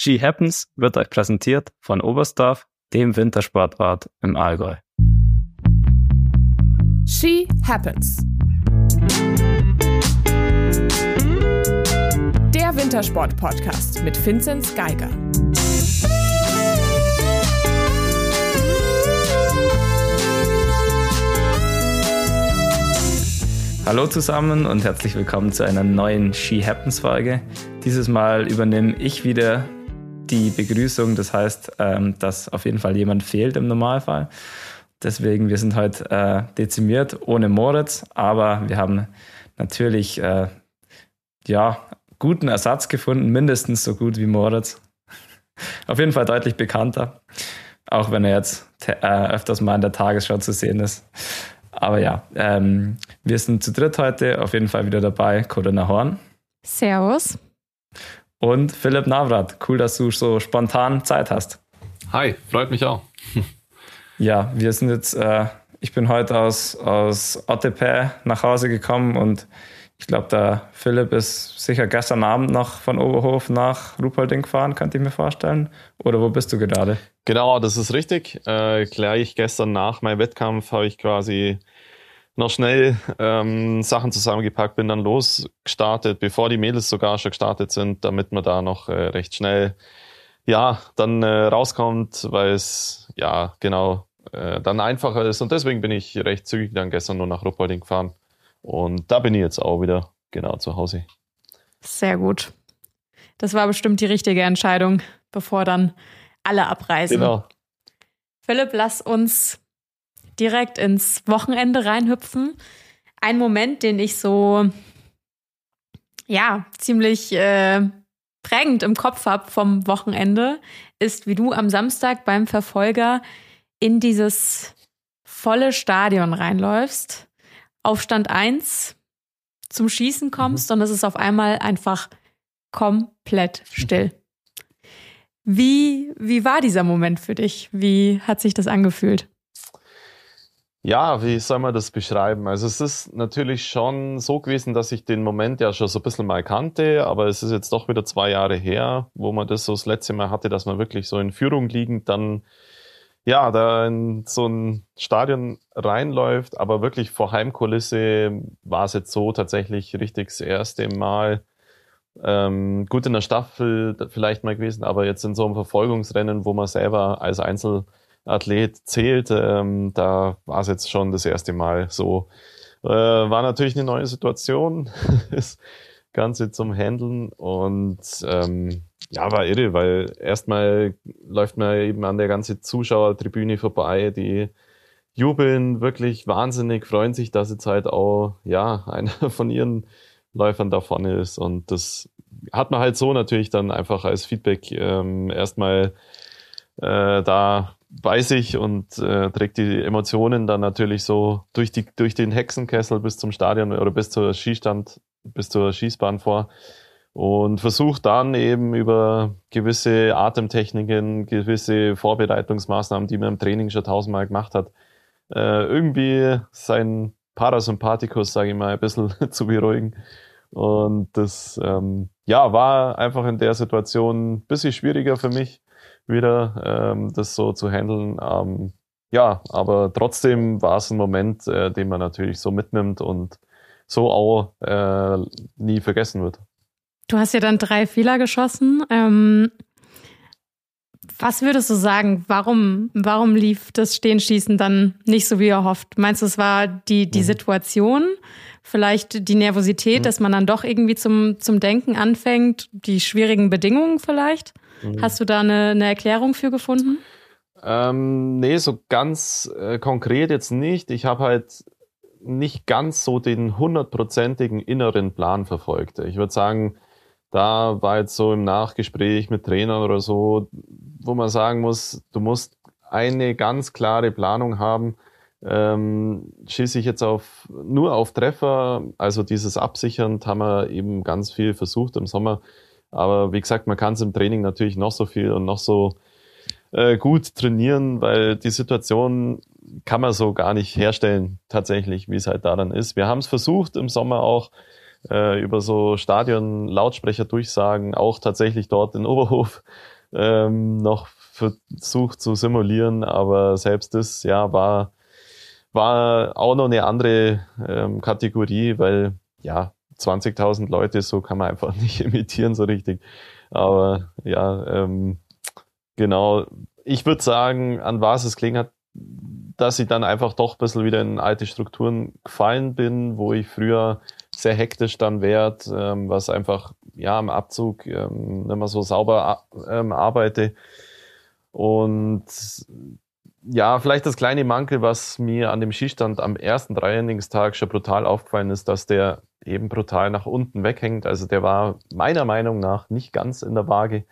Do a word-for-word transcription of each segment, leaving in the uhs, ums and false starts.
Ski Happens wird euch präsentiert von Oberstdorf, dem Wintersportort im Allgäu. Ski Happens. Der Wintersport-Podcast mit Vinzenz Geiger. Hallo zusammen und herzlich willkommen zu einer neuen Ski Happens Folge. Dieses Mal übernehme ich wieder die Begrüßung, das heißt, ähm, dass auf jeden Fall jemand fehlt im Normalfall. Deswegen, wir sind heute äh, dezimiert ohne Moritz, aber wir haben natürlich äh, ja, guten Ersatz gefunden, mindestens so gut wie Moritz. Auf jeden Fall deutlich bekannter, auch wenn er jetzt te- äh, öfters mal in der Tagesschau zu sehen ist. Aber ja, ähm, wir sind zu dritt heute auf jeden Fall wieder dabei. Corinna Horn. Servus. Und Philipp Navrat. Cool, dass du so spontan Zeit hast. Hi, freut mich auch. Ja, wir sind jetzt, äh, ich bin heute aus, aus Otepää nach Hause gekommen und ich glaube, der Philipp ist sicher gestern Abend noch von Oberhof nach Ruhpolding gefahren, könnte ich mir vorstellen. Oder wo bist du gerade? Genau, das ist richtig. Äh, gleich gestern nach meinem Wettkampf habe ich quasi noch schnell ähm, Sachen zusammengepackt, bin dann losgestartet, bevor die Mädels sogar schon gestartet sind, damit man da noch äh, recht schnell ja dann äh, rauskommt, weil es ja genau äh, dann einfacher ist. Und deswegen bin ich recht zügig dann gestern nur nach Ruhpolding gefahren. Und da bin ich jetzt auch wieder genau zu Hause. Sehr gut. Das war bestimmt die richtige Entscheidung, bevor dann alle abreisen. Genau. Philipp, lass uns direkt ins Wochenende reinhüpfen. Ein Moment, den ich so ja ziemlich äh, prägend im Kopf habe vom Wochenende, ist, wie du am Samstag beim Verfolger in dieses volle Stadion reinläufst, auf Stand eins zum Schießen kommst mhm. und es ist auf einmal einfach komplett still. Wie, wie war dieser Moment für dich? Wie hat sich das angefühlt? Ja, wie soll man das beschreiben? Also es ist natürlich schon so gewesen, dass ich den Moment ja schon so ein bisschen mal kannte, aber es ist jetzt doch wieder zwei Jahre her, wo man das so das letzte Mal hatte, dass man wirklich so in Führung liegend dann ja, da in so ein Stadion reinläuft, aber wirklich vor Heimkulisse war es jetzt so tatsächlich richtig das erste Mal. Ähm, gut in der Staffel vielleicht mal gewesen, aber jetzt in so einem Verfolgungsrennen, wo man selber als Einzelathlet zählt, ähm, da war es jetzt schon das erste Mal so. Äh, war natürlich eine neue Situation, das Ganze zum Handeln und ähm, ja, war irre, weil erstmal läuft man eben an der ganzen Zuschauertribüne vorbei, die jubeln wirklich wahnsinnig, freuen sich, dass jetzt halt auch, ja, einer von ihren Läufern da vorne ist und das hat man halt so natürlich dann einfach als Feedback ähm, erstmal äh, da bei sich und äh, trägt die Emotionen dann natürlich so durch die durch den Hexenkessel bis zum Stadion oder bis zur Skistand, bis zur Schießbahn vor. Und versucht dann eben über gewisse Atemtechniken, gewisse Vorbereitungsmaßnahmen, die man im Training schon tausendmal gemacht hat, äh, irgendwie seinen Parasympathikus, sage ich mal, ein bisschen zu beruhigen. Und das ähm, ja war einfach in der Situation ein bisschen schwieriger für mich, wieder ähm, das so zu handeln. Ähm, ja, aber trotzdem war es ein Moment, äh, den man natürlich so mitnimmt und so auch äh, nie vergessen wird. Du hast ja dann drei Fehler geschossen. Ähm, was würdest du sagen, warum, warum lief das Stehenschießen dann nicht so wie erhofft? Meinst du, es war die, die mhm. Situation, vielleicht die Nervosität, mhm. dass man dann doch irgendwie zum, zum Denken anfängt, die schwierigen Bedingungen vielleicht? Mhm. Hast du da eine, eine Erklärung für gefunden? Ähm, nee, so ganz äh, konkret jetzt nicht. Ich habe halt nicht ganz so den hundertprozentigen inneren Plan verfolgt. Ich würde sagen, da war jetzt so im Nachgespräch mit Trainern oder so, wo man sagen muss, du musst eine ganz klare Planung haben. Ähm, schieße ich jetzt auf nur auf Treffer, also dieses Absichern haben wir eben ganz viel versucht im Sommer. Aber wie gesagt, man kann es im Training natürlich noch so viel und noch so äh, gut trainieren, weil die Situation kann man so gar nicht herstellen, tatsächlich, wie es halt daran ist. Wir haben es versucht im Sommer auch äh, über so Stadion-Lautsprecher-Durchsagen auch tatsächlich dort in Oberhof ähm, noch versucht zu simulieren, aber selbst das, ja, war, war auch noch eine andere ähm, Kategorie, weil, ja, zwanzigtausend Leute, so kann man einfach nicht imitieren so richtig. Aber ja, ähm, genau. Ich würde sagen, an was es gelegen hat, dass ich dann einfach doch ein bisschen wieder in alte Strukturen gefallen bin, wo ich früher sehr hektisch dann werd, ähm, was einfach ja am Abzug ähm, nicht mehr so sauber ähm, arbeite. Und ja, vielleicht das kleine Mankel, was mir an dem Skistand am ersten Dreiländigstag schon brutal aufgefallen ist, dass der eben brutal nach unten weghängt. Also der war meiner Meinung nach nicht ganz in der Waage.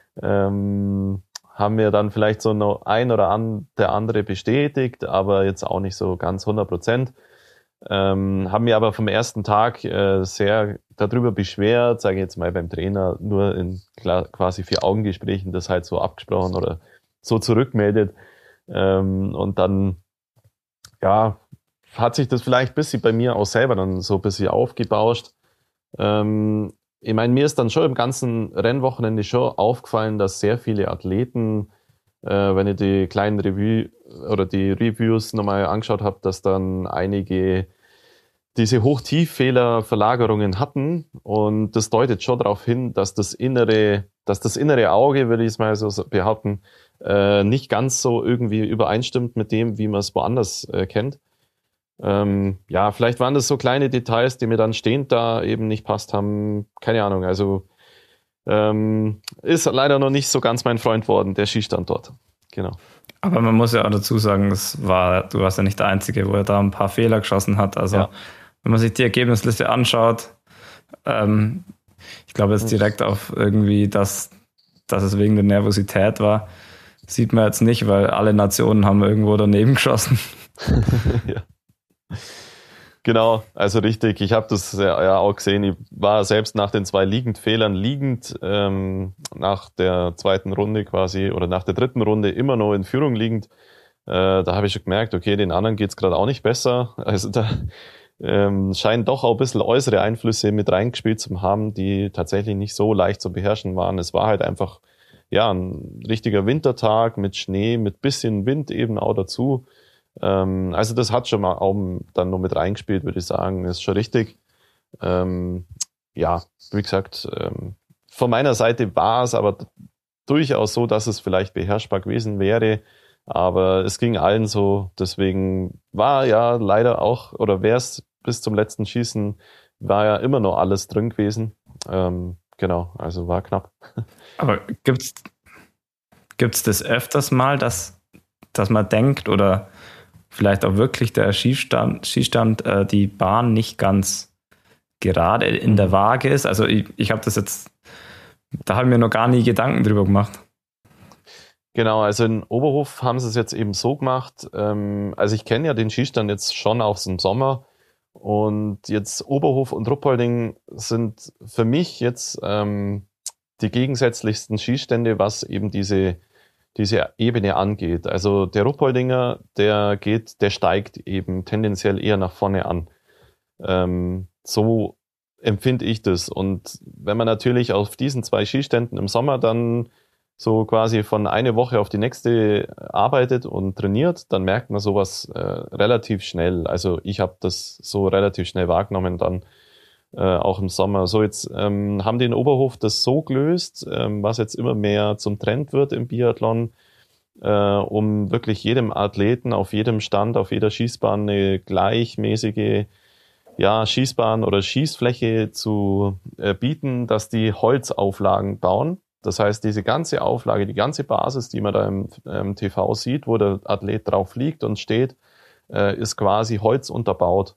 Ähm, haben wir dann vielleicht so noch ein oder an, der andere bestätigt, aber jetzt auch nicht so ganz hundert Prozent. Ähm, haben mir aber vom ersten Tag äh, sehr darüber beschwert, sage ich jetzt mal beim Trainer, nur in klar, quasi vier Augengesprächen das halt so abgesprochen oder so zurückmeldet. Ähm, und dann, ja, hat sich das vielleicht ein bisschen bei mir auch selber dann so ein bisschen aufgebauscht. Ähm, ich meine, mir ist dann schon im ganzen Rennwochenende schon aufgefallen, dass sehr viele Athleten, äh, wenn ich die kleinen Review oder die Reviews nochmal angeschaut habe, dass dann einige diese Hoch-Tief-Fehler-Verlagerungen hatten, und das deutet schon darauf hin, dass das innere, dass das innere Auge, würde ich es mal so behaupten, äh, nicht ganz so irgendwie übereinstimmt mit dem, wie man es woanders äh, kennt. Ähm, ja, vielleicht waren das so kleine Details, die mir dann stehend da eben nicht passt haben. Keine Ahnung, also ähm, ist leider noch nicht so ganz mein Freund worden, der Skistand dort. Genau. Aber man muss ja auch dazu sagen, das war, du warst ja nicht der Einzige, wo er da ein paar Fehler geschossen hat. Also ja. Wenn man sich die Ergebnisliste anschaut, ähm, ich glaube jetzt direkt auf irgendwie, dass, dass es wegen der Nervosität war, sieht man jetzt nicht, weil alle Nationen haben irgendwo daneben geschossen. Ja. Genau, also richtig. Ich habe das ja, ja auch gesehen. Ich war selbst nach den zwei Liegendfehlern liegend ähm, nach der zweiten Runde quasi oder nach der dritten Runde immer noch in Führung liegend. Äh, da habe ich schon gemerkt, okay, den anderen geht's gerade auch nicht besser. Also da ähm, scheinen doch auch ein bisschen äußere Einflüsse mit reingespielt zu haben, die tatsächlich nicht so leicht zu beherrschen waren. Es war halt einfach ja ein richtiger Wintertag mit Schnee, mit bisschen Wind eben auch dazu. Ähm, also das hat schon mal auch dann noch mit reingespielt, würde ich sagen, ist schon richtig. Ähm, ja, wie gesagt, ähm, von meiner Seite war es aber durchaus so, dass es vielleicht beherrschbar gewesen wäre, aber es ging allen so, deswegen war ja leider auch, oder wäre es bis zum letzten Schießen, war ja immer noch alles drin gewesen. Ähm, genau, also war knapp. Aber gibt's gibt's das öfters mal, dass, dass man denkt oder vielleicht auch wirklich der Skistand, Skistand äh, die Bahn nicht ganz gerade in der Waage ist? Also ich, ich habe das jetzt, da habe ich mir noch gar nie Gedanken drüber gemacht. Genau, also in Oberhof haben sie es jetzt eben so gemacht, ähm, also ich kenne ja den Skistand jetzt schon aus dem Sommer, und jetzt Oberhof und Ruppolding sind für mich jetzt ähm, die gegensätzlichsten Skistände, was eben diese diese Ebene angeht. Also der Ruppoldinger, der geht, der steigt eben tendenziell eher nach vorne an. Ähm, so empfinde ich das. Und wenn man natürlich auf diesen zwei Skiständen im Sommer dann so quasi von einer Woche auf die nächste arbeitet und trainiert, dann merkt man sowas äh, relativ schnell. Also ich habe das so relativ schnell wahrgenommen dann äh, auch im Sommer. So jetzt ähm, haben die in Oberhof das so gelöst, ähm, was jetzt immer mehr zum Trend wird im Biathlon, äh, um wirklich jedem Athleten auf jedem Stand, auf jeder Schießbahn eine gleichmäßige ja, Schießbahn oder Schießfläche zu äh, bieten, dass die Holzauflagen bauen. Das heißt, diese ganze Auflage, die ganze Basis, die man da im, im T V sieht, wo der Athlet drauf liegt und steht, äh, ist quasi Holz unterbaut.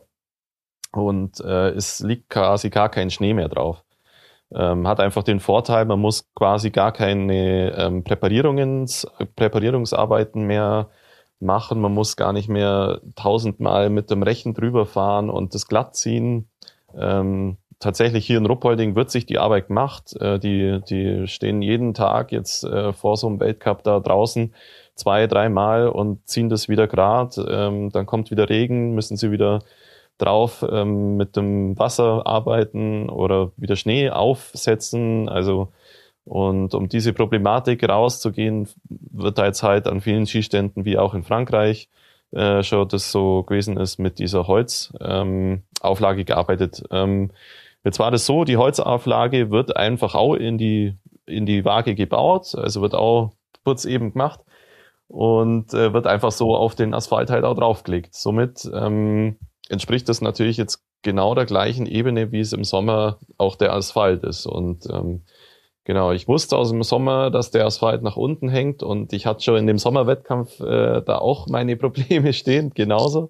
Und äh, es liegt quasi gar kein Schnee mehr drauf. Ähm, hat einfach den Vorteil, man muss quasi gar keine ähm, Präparierungs, Präparierungsarbeiten mehr machen. Man muss gar nicht mehr tausendmal mit dem Rechen drüber fahren und das glatt ziehen. Ähm, tatsächlich hier in Ruppolding wird sich die Arbeit gemacht. Äh, die, die stehen jeden Tag jetzt äh, vor so einem Weltcup da draußen zwei, dreimal und ziehen das wieder grad. Ähm, dann kommt wieder Regen, müssen sie wieder drauf ähm, mit dem Wasser arbeiten oder wieder Schnee aufsetzen. Also und um diese Problematik rauszugehen, wird da jetzt halt an vielen Skiständen, wie auch in Frankreich, äh, schon das so gewesen ist, mit dieser Holzauflage ähm, gearbeitet. Ähm, jetzt war das so, die Holzauflage wird einfach auch in die, in die Waage gebaut, also wird auch kurz eben gemacht und äh, wird einfach so auf den Asphalt halt auch draufgelegt. Somit ähm, entspricht das natürlich jetzt genau der gleichen Ebene, wie es im Sommer auch der Asphalt ist. Und ähm, genau, ich wusste aus dem Sommer, dass der Asphalt nach unten hängt und ich hatte schon in dem Sommerwettkampf äh, da auch meine Probleme stehen, genauso.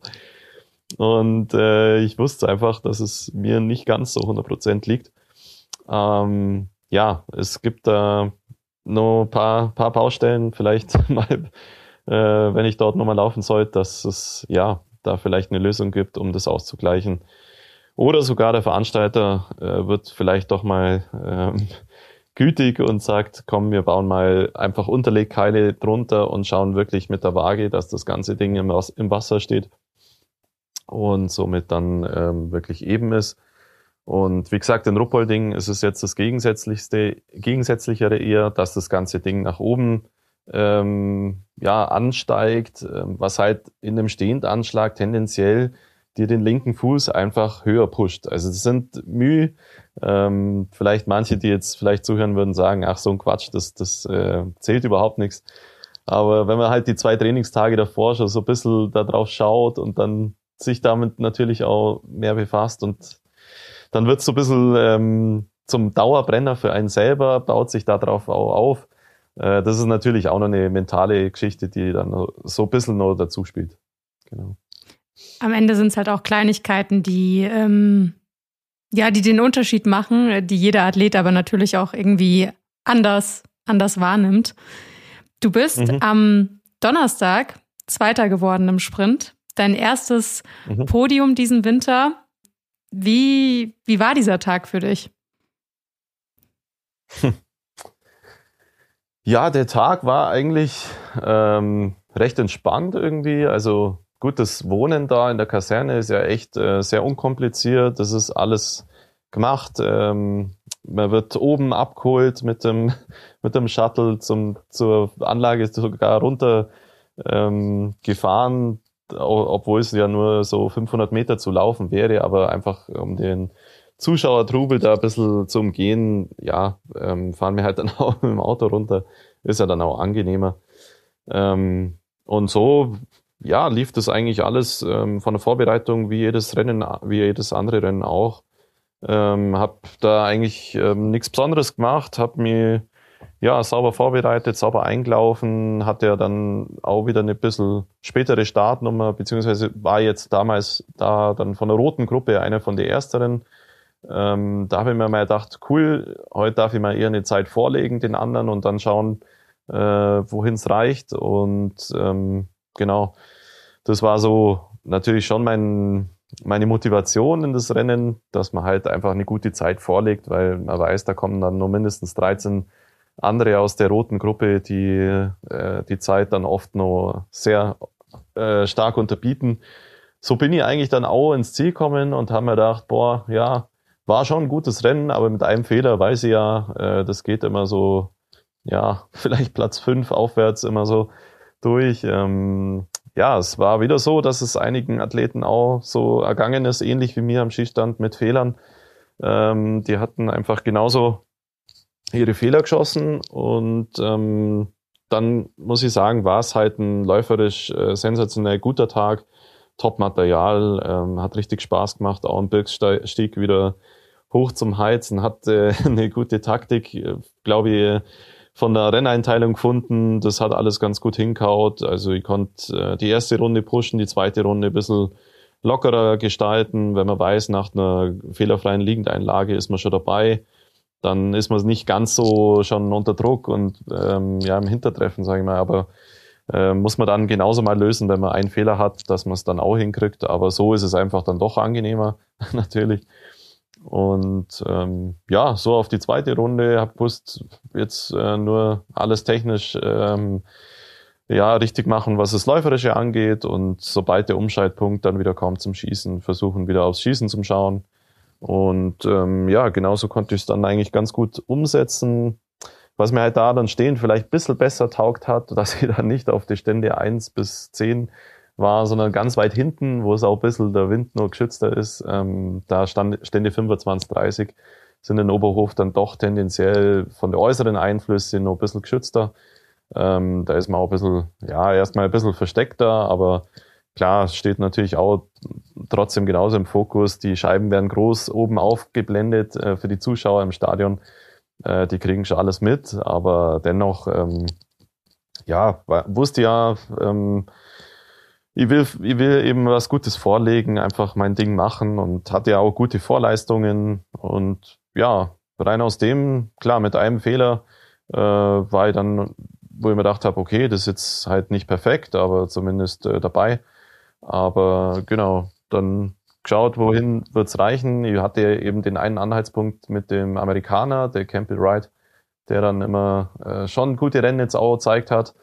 Und äh, ich wusste einfach, dass es mir nicht ganz so hundert Prozent liegt. Ähm, ja, es gibt da noch ein paar, paar Baustellen, vielleicht mal, äh, wenn ich dort nochmal laufen sollte, dass es ja da vielleicht eine Lösung gibt, um das auszugleichen. Oder sogar der Veranstalter äh, wird vielleicht doch mal ähm, gütig und sagt, komm, wir bauen mal einfach Unterlegkeile drunter und schauen wirklich mit der Waage, dass das ganze Ding im, Was- im Wasser steht und somit dann ähm, wirklich eben ist. Und wie gesagt, in Ruppolding ist es jetzt das Gegensätzlichste, Gegensätzlichere eher, dass das ganze Ding nach oben ähm, ja ansteigt, ähm, was halt in dem Stehendanschlag tendenziell dir den linken Fuß einfach höher pusht. Also das sind Mühe, ähm, vielleicht manche, die jetzt vielleicht zuhören würden, sagen, ach so ein Quatsch, das, das äh, zählt überhaupt nichts. Aber wenn man halt die zwei Trainingstage davor schon so ein bisschen da drauf schaut und dann sich damit natürlich auch mehr befasst und dann wird es so ein bisschen ähm, zum Dauerbrenner für einen selber, baut sich da drauf auch auf. Äh, das ist natürlich auch noch eine mentale Geschichte, die dann so ein bisschen noch dazu spielt. Genau. Am Ende sind es halt auch Kleinigkeiten, die, ähm, ja, die den Unterschied machen, die jeder Athlet aber natürlich auch irgendwie anders, anders wahrnimmt. Du bist mhm. am Donnerstag Zweiter geworden im Sprint. Dein erstes mhm. Podium diesen Winter. Wie, wie war dieser Tag für dich? Hm. Ja, der Tag war eigentlich ähm, recht entspannt irgendwie. Also gut, das Wohnen da in der Kaserne ist ja echt äh, sehr unkompliziert. Das ist alles gemacht. Ähm, man wird oben abgeholt mit dem, mit dem Shuttle zum, zur Anlage sogar runter ähm, gefahren, obwohl es ja nur so fünfhundert Meter zu laufen wäre, aber einfach um den Zuschauertrubel da ein bisschen zu umgehen, ja, ähm, fahren wir halt dann auch mit dem Auto runter, ist ja dann auch angenehmer. Ähm, und so, ja, lief das eigentlich alles ähm, von der Vorbereitung wie jedes Rennen, wie jedes andere Rennen auch. Ähm, hab da eigentlich ähm, nichts Besonderes gemacht, hab mich ja, sauber vorbereitet, sauber eingelaufen, hatte ja dann auch wieder eine bisschen spätere Startnummer, beziehungsweise war jetzt damals da dann von der roten Gruppe einer von den Ersteren. Ähm, da habe ich mir mal gedacht, cool, heute darf ich mal eher eine Zeit vorlegen den anderen und dann schauen, äh, wohin es reicht. Und ähm, genau, das war so natürlich schon mein, meine Motivation in das Rennen, dass man halt einfach eine gute Zeit vorlegt, weil man weiß, da kommen dann nur mindestens dreizehn andere aus der roten Gruppe, die äh, die Zeit dann oft noch sehr äh, stark unterbieten. So bin ich eigentlich dann auch ins Ziel gekommen und habe mir gedacht, boah, ja, war schon ein gutes Rennen, aber mit einem Fehler weiß ich ja, äh, das geht immer so, ja, vielleicht Platz fünf aufwärts immer so durch. Ähm, ja, es war wieder so, dass es einigen Athleten auch so ergangen ist, ähnlich wie mir am Skistand mit Fehlern. Ähm, die hatten einfach genauso ihre Fehler geschossen und ähm, dann muss ich sagen, war es halt ein läuferisch äh, sensationell guter Tag, Top-Material, ähm, hat richtig Spaß gemacht, auch ein Birkstieg wieder hoch zum Heizen, hat äh, eine gute Taktik, äh, glaube ich, von der Renneinteilung gefunden, das hat alles ganz gut hingehaut, also ich konnte äh, die erste Runde pushen, die zweite Runde ein bisschen lockerer gestalten, wenn man weiß, nach einer fehlerfreien Liegendeinlage ist man schon dabei. Dann ist man nicht ganz so schon unter Druck und ähm, ja im Hintertreffen, sage ich mal. Aber äh, muss man dann genauso mal lösen, wenn man einen Fehler hat, dass man es dann auch hinkriegt. Aber so ist es einfach dann doch angenehmer, natürlich. Und ähm, ja, so auf die zweite Runde, hab gewusst, jetzt äh, nur alles technisch ähm, ja, richtig machen, was das Läuferische angeht und sobald der Umschaltpunkt dann wieder kommt zum Schießen, versuchen wieder aufs Schießen zu schauen. Und ähm, ja, genauso konnte ich es dann eigentlich ganz gut umsetzen. Was mir halt da dann stehen vielleicht ein bisschen besser taugt hat, dass ich dann nicht auf die Stände eins bis zehn war, sondern ganz weit hinten, wo es auch ein bisschen der Wind nur geschützter ist. Ähm, da stand Stände fünfundzwanzig, dreißig sind in Oberhof dann doch tendenziell von den äußeren Einflüssen noch ein bisschen geschützter. Ähm, da ist man auch ein bisschen, ja, erstmal ein bisschen versteckter, aber klar, steht natürlich auch trotzdem genauso im Fokus. Die Scheiben werden groß oben aufgeblendet äh, für die Zuschauer im Stadion. Äh, die kriegen schon alles mit, aber dennoch, ähm, ja, wusste ja, ähm, ich will, ich will eben was Gutes vorlegen, einfach mein Ding machen und hatte ja auch gute Vorleistungen und ja, rein aus dem, klar, mit einem Fehler äh, war ich dann, wo ich mir gedacht habe, okay, das ist jetzt halt nicht perfekt, aber zumindest äh, dabei. Aber genau, dann geschaut, wohin wird's reichen. Ich hatte eben den einen Anhaltspunkt mit dem Amerikaner, der Campbell Wright, der dann immer äh, schon gute Rennen jetzt auch gezeigt hat.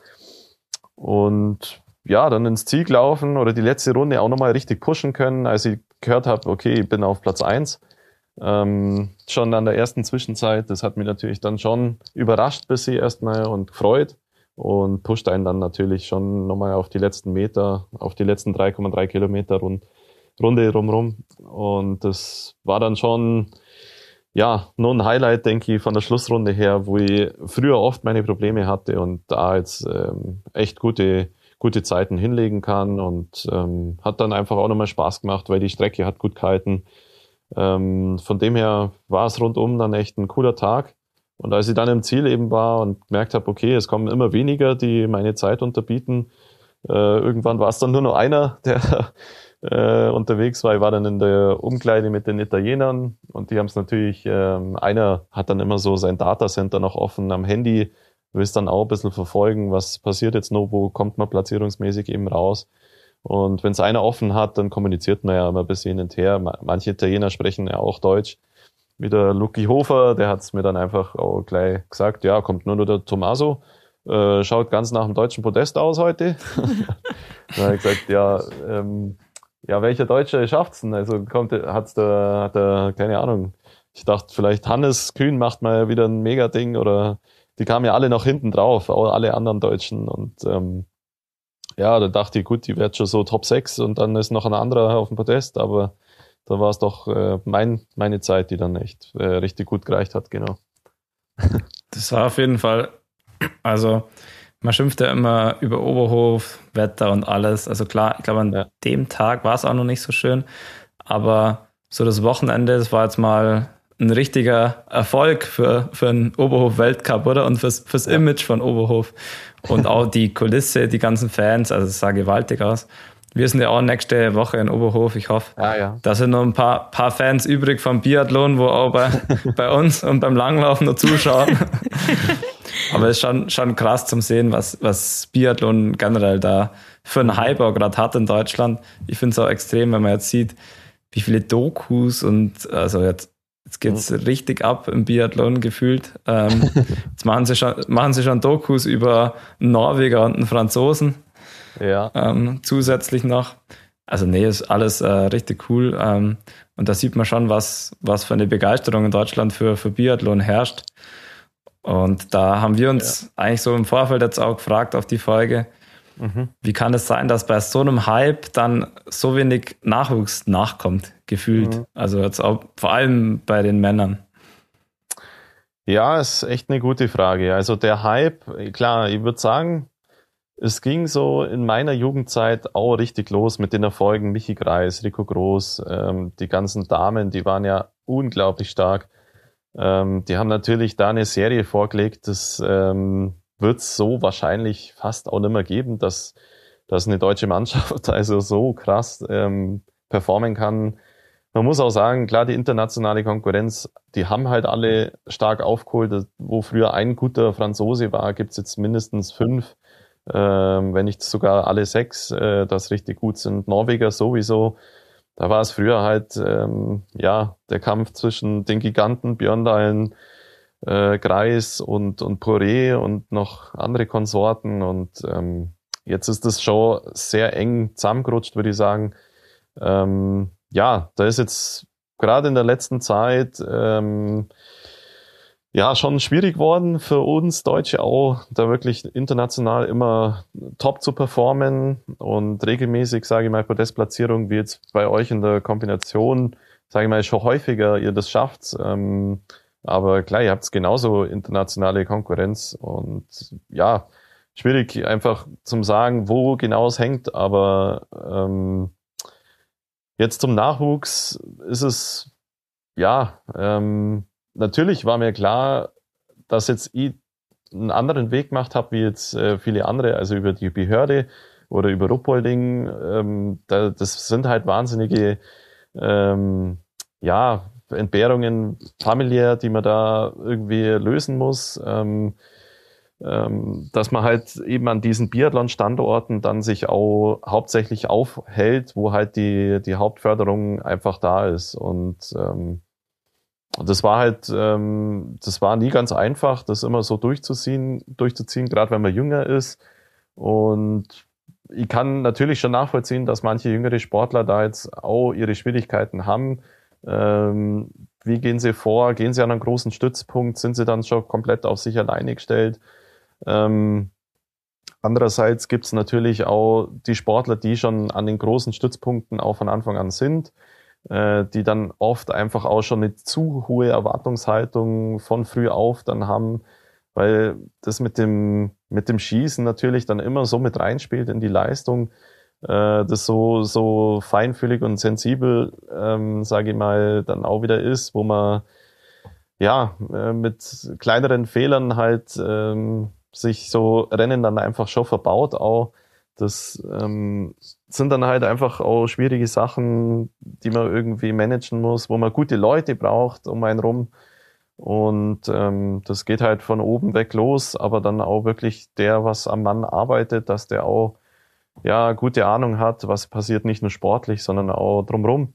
Und ja, dann ins Ziel laufen oder die letzte Runde auch nochmal richtig pushen können, als ich gehört habe, okay, ich bin auf Platz eins. Ähm, schon an der ersten Zwischenzeit, das hat mich natürlich dann schon überrascht bis sie erstmal und gefreut und pusht einen dann natürlich schon nochmal auf die letzten Meter, auf die letzten drei Komma drei Kilometer rund, Runde rumrum. Und das war dann schon, ja, nur ein Highlight, denke ich, von der Schlussrunde her, wo ich früher oft meine Probleme hatte und da jetzt ähm, echt gute gute Zeiten hinlegen kann und ähm, hat dann einfach auch nochmal Spaß gemacht, weil die Strecke hat gut gehalten. Ähm, von dem her war es rundum dann echt ein cooler Tag. Und als ich dann im Ziel eben war und gemerkt habe, okay, es kommen immer weniger, die meine Zeit unterbieten, äh, irgendwann war es dann nur noch einer, der äh, unterwegs war. Ich war dann in der Umkleide mit den Italienern und die haben es natürlich, ähm, einer hat dann immer so sein Datacenter noch offen am Handy, willst dann auch ein bisschen verfolgen, was passiert jetzt noch, wo kommt man platzierungsmäßig eben raus. Und wenn es einer offen hat, dann kommuniziert man ja immer ein bisschen hin und her. Manche Italiener sprechen ja auch Deutsch. Wie der Luki Hofer, der hat es mir dann einfach auch gleich gesagt, ja, kommt nur noch der Tommaso, äh, schaut ganz nach dem deutschen Podest aus heute. Dann habe ich gesagt, ja, ähm, ja, welcher Deutsche schafft's denn? Also kommt, hat's der, hat der, keine Ahnung. Ich dachte, vielleicht Hannes Kühn macht mal wieder ein Mega-Ding oder die kamen ja alle noch hinten drauf, auch alle anderen Deutschen. Und ähm, ja, da dachte ich, gut, die wird schon so Top sechs und dann ist noch ein anderer auf dem Podest, aber da war es doch äh, mein, meine Zeit, die dann echt äh, richtig gut gereicht hat, genau. Das war auf jeden Fall, also man schimpft ja immer über Oberhof, Wetter und alles. Also klar, ich glaube an ja. dem Tag war es auch noch nicht so schön, aber so das Wochenende, das war jetzt mal ein richtiger Erfolg für, für einen Oberhof-Weltcup, oder? Und fürs, fürs ja. Image von Oberhof. Und auch die Kulisse, die ganzen Fans, also es sah gewaltig aus. Wir sind ja auch nächste Woche in Oberhof. Ich hoffe, ja, ja. da sind noch ein paar, paar Fans übrig vom Biathlon, wo auch bei, bei uns und beim Langlaufen noch zuschauen. Aber es ist schon, schon krass zum Sehen, was, was Biathlon generell da für einen Hype auch gerade hat in Deutschland. Ich finde es auch extrem, wenn man jetzt sieht, wie viele Dokus und also jetzt Jetzt geht's mhm. richtig ab im Biathlon gefühlt. Ähm, jetzt machen sie schon, machen sie schon Dokus über einen Norweger und einen Franzosen. Ja. Ähm, zusätzlich noch. Also nee, ist alles äh, richtig cool. Ähm, und da sieht man schon, was, was für eine Begeisterung in Deutschland für, für Biathlon herrscht. Und da haben wir uns ja. eigentlich so im Vorfeld jetzt auch gefragt auf die Folge, mhm. wie kann es sein, dass bei so einem Hype dann so wenig Nachwuchs nachkommt, gefühlt. Mhm. Also jetzt auch vor allem bei den Männern. Ja, ist echt eine gute Frage. Also der Hype, klar, ich würde sagen, es ging so in meiner Jugendzeit auch richtig los mit den Erfolgen. Michi Greis, Rico Groß, ähm, die ganzen Damen, die waren ja unglaublich stark. Ähm, die haben natürlich da eine Serie vorgelegt, das ähm, wird es so wahrscheinlich fast auch nicht mehr geben, dass, dass eine deutsche Mannschaft also so krass ähm, performen kann. Man muss auch sagen, klar, die internationale Konkurrenz, die haben halt alle stark aufgeholt. Wo früher ein guter Franzose war, gibt's jetzt mindestens fünf, ähm, wenn nicht sogar alle sechs, äh, das richtig gut sind. Norweger sowieso. Da war es früher halt, ähm, ja, der Kampf zwischen den Giganten, Björndalen, äh, Greis und, und Poré und noch andere Konsorten und ähm, jetzt ist das schon sehr eng zusammengerutscht, würde ich sagen. Ähm, ja, da ist jetzt gerade in der letzten Zeit ähm, ja schon schwierig geworden für uns Deutsche auch, da wirklich international immer top zu performen und regelmäßig, sage ich mal, Podestplatzierung, wie jetzt bei euch in der Kombination, sage ich mal, schon häufiger ihr das schafft. Ähm, aber klar, ihr habt genauso internationale Konkurrenz und ja, schwierig einfach zum sagen, wo genau es hängt, aber ähm, jetzt zum Nachwuchs ist es, ja, ähm, natürlich war mir klar, dass jetzt ich einen anderen Weg gemacht habe, wie jetzt äh, viele andere, also über die Behörde oder über Ruppolding. Ähm, da, das sind halt wahnsinnige, ähm, ja, Entbehrungen familiär, die man da irgendwie lösen muss. Ähm, ähm, dass man halt eben an diesen Biathlon-Standorten dann sich auch hauptsächlich aufhält, wo halt die, die Hauptförderung einfach da ist. Und ähm, das war halt, ähm, das war nie ganz einfach, das immer so durchzuziehen, durchzuziehen, gerade wenn man jünger ist. Und ich kann natürlich schon nachvollziehen, dass manche jüngere Sportler da jetzt auch ihre Schwierigkeiten haben. Ähm, wie gehen sie vor? Gehen sie an einen großen Stützpunkt? Sind sie dann schon komplett auf sich alleine gestellt? Ähm, andererseits gibt es natürlich auch die Sportler, die schon an den großen Stützpunkten auch von Anfang an sind, äh, die dann oft einfach auch schon eine zu hohe Erwartungshaltung von früh auf dann haben, weil das mit dem mit dem Schießen natürlich dann immer so mit reinspielt in die Leistung, äh, das so so feinfühlig und sensibel, ähm, sage ich mal, dann auch wieder ist, wo man ja äh, mit kleineren Fehlern halt ähm, sich so Rennen dann einfach schon verbaut auch. Das ähm, sind dann halt einfach auch schwierige Sachen, die man irgendwie managen muss, wo man gute Leute braucht um einen rum. Und ähm, das geht halt von oben weg los, aber dann auch wirklich der, was am Mann arbeitet, dass der auch ja gute Ahnung hat, was passiert nicht nur sportlich, sondern auch drumherum.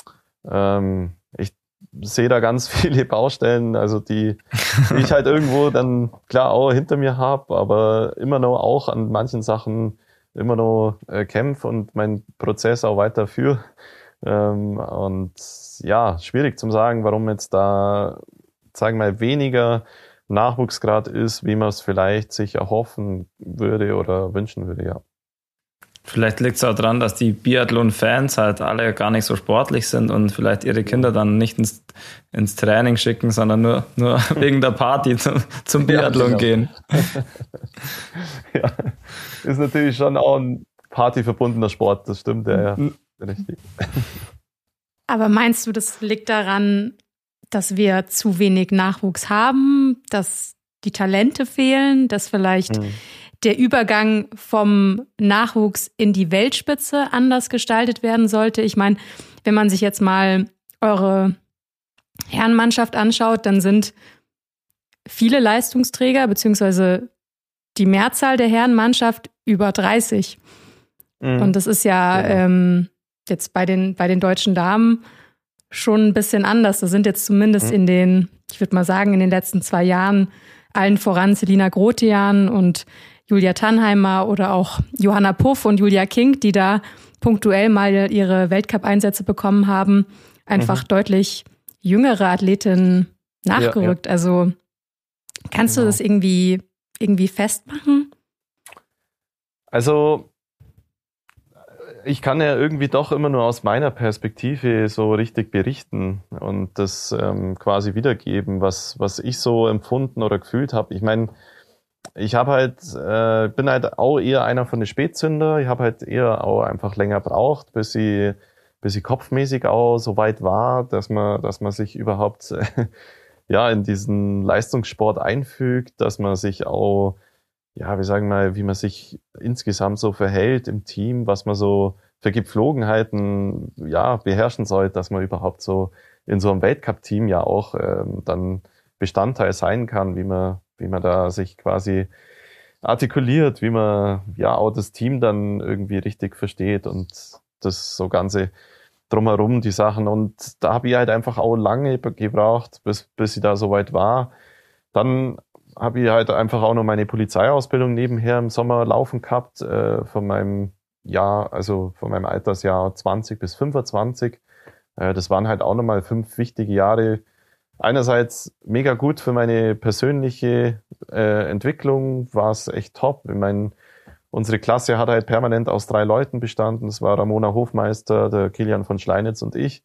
Ähm, ich sehe da ganz viele Baustellen, also die, die ich halt irgendwo dann klar auch hinter mir habe, aber immer noch auch an manchen Sachen immer noch äh, kämpfe und meinen Prozess auch weiterführe. Ähm, und ja, schwierig zum sagen, warum jetzt da, sagen wir mal, weniger Nachwuchsgrad ist, wie man es vielleicht sich erhoffen würde oder wünschen würde, ja. Vielleicht liegt es auch daran, dass die Biathlon-Fans halt alle gar nicht so sportlich sind und vielleicht ihre Kinder dann nicht ins, ins Training schicken, sondern nur, nur wegen der Party zum, zum Biathlon ja, genau. gehen. Ja, ist natürlich schon auch ein partyverbundener Sport, das stimmt, ja, ja. Richtig. Aber meinst du, das liegt daran, dass wir zu wenig Nachwuchs haben, dass die Talente fehlen, dass vielleicht hm. der Übergang vom Nachwuchs in die Weltspitze anders gestaltet werden sollte? Ich meine, wenn man sich jetzt mal eure Herrenmannschaft anschaut, dann sind viele Leistungsträger, beziehungsweise die Mehrzahl der Herrenmannschaft über dreißig. Mhm. Und das ist ja, ja. Ähm, jetzt bei den, bei den deutschen Damen schon ein bisschen anders. Da sind jetzt zumindest mhm. in den, ich würde mal sagen, in den letzten zwei Jahren allen voran Selina Grotian und Julia Tannheimer oder auch Johanna Puff und Julia King, die da punktuell mal ihre Weltcup-Einsätze bekommen haben, einfach mhm. deutlich jüngere Athletinnen nachgerückt. Ja, ja. Also kannst genau. du das irgendwie, irgendwie festmachen? Also ich kann ja irgendwie doch immer nur aus meiner Perspektive so richtig berichten und das ähm, quasi wiedergeben, was, was ich so empfunden oder gefühlt habe. Ich meine, ich habe halt, äh, bin halt auch eher einer von den Spätzünder. Ich habe halt eher auch einfach länger braucht, bis ich, bis ich kopfmäßig auch so weit war, dass man, dass man sich überhaupt äh, ja in diesen Leistungssport einfügt, dass man sich auch, ja, wir sagen mal, wie man sich insgesamt so verhält im Team, was man so für Gepflogenheiten ja beherrschen soll, dass man überhaupt so in so einem Weltcup-Team ja auch ähm, dann Bestandteil sein kann, wie man wie man da sich quasi artikuliert, wie man ja auch das Team dann irgendwie richtig versteht und das so ganze drumherum, die Sachen. Und da habe ich halt einfach auch lange gebraucht, bis, bis ich da soweit war. Dann habe ich halt einfach auch noch meine Polizeiausbildung nebenher im Sommer laufen gehabt, äh, von meinem Jahr, also von meinem Altersjahr zwanzig bis fünfundzwanzig. Äh, das waren halt auch nochmal fünf wichtige Jahre. Einerseits mega gut für meine persönliche äh, Entwicklung, war es echt top. Ich meine, unsere Klasse hat halt permanent aus drei Leuten bestanden. Das war Ramona Hofmeister, der Kilian von Schleinitz und ich.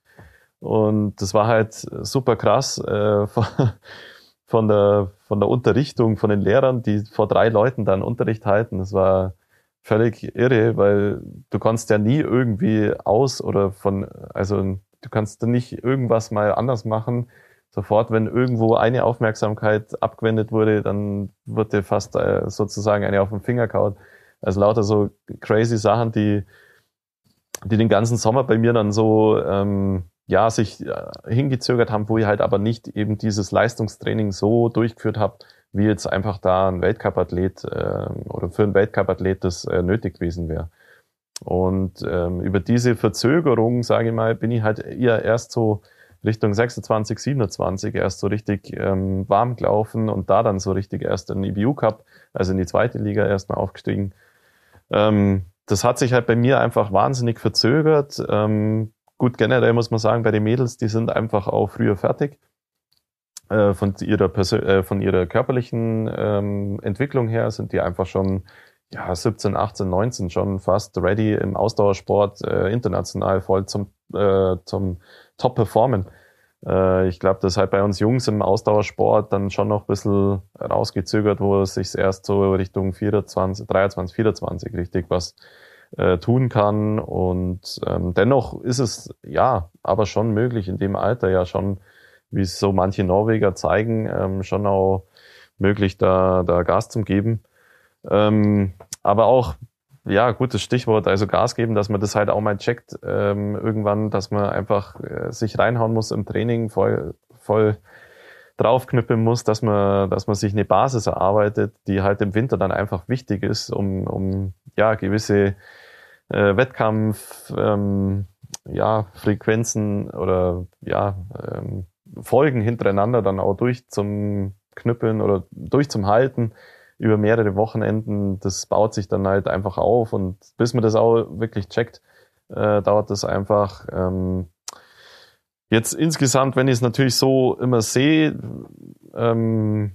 Und das war halt super krass äh, von, von, der, von der Unterrichtung, von den Lehrern, die vor drei Leuten dann Unterricht halten. Das war völlig irre, weil du kannst ja nie irgendwie aus oder von, also du kannst nicht irgendwas mal anders machen. Sofort, wenn irgendwo eine Aufmerksamkeit abgewendet wurde, dann wird dir fast äh, sozusagen eine auf den Finger gehauen. Also lauter so crazy Sachen, die, die den ganzen Sommer bei mir dann so, ähm, ja, sich äh, hingezögert haben, wo ich halt aber nicht eben dieses Leistungstraining so durchgeführt habe, wie jetzt einfach da ein Weltcup-Athlet äh, oder für einen Weltcup-Athlet das äh, nötig gewesen wäre. Und ähm, über diese Verzögerung, sage ich mal, bin ich halt eher erst so Richtung sechsundzwanzig, siebenundzwanzig erst so richtig ähm, warm gelaufen und da dann so richtig erst in den I B U Cup, also in die zweite Liga erstmal aufgestiegen. Ähm, das hat sich halt bei mir einfach wahnsinnig verzögert. Ähm, gut, generell muss man sagen, bei den Mädels, die sind einfach auch früher fertig äh, von ihrer Persö- äh, von ihrer körperlichen ähm, Entwicklung her sind die einfach schon ja siebzehn, achtzehn, neunzehn schon fast ready im Ausdauersport äh, international voll zum äh, zum Top-Performen. Äh, ich glaube, das ist halt bei uns Jungs im Ausdauersport dann schon noch ein bisschen rausgezögert, wo es sich erst so Richtung vierundzwanzig, dreiundzwanzig, vierundzwanzig richtig was äh, tun kann. Und ähm, dennoch ist es ja aber schon möglich, in dem Alter ja schon, wie es so manche Norweger zeigen, ähm, schon auch möglich, da, da Gas zu geben. Ähm, aber auch ja, gutes Stichwort, also Gas geben, dass man das halt auch mal checkt, ähm, irgendwann, dass man einfach äh, sich reinhauen muss im Training, voll, voll draufknüppeln muss, dass man, dass man sich eine Basis erarbeitet, die halt im Winter dann einfach wichtig ist, um, um ja, gewisse äh, Wettkampf, ähm, ja, Frequenzen oder ja, ähm, Folgen hintereinander dann auch durch zum Knüppeln oder durch zum Halten über mehrere Wochenenden, das baut sich dann halt einfach auf und bis man das auch wirklich checkt, äh, dauert das einfach. Ähm, jetzt insgesamt, wenn ich es natürlich so immer sehe, ähm,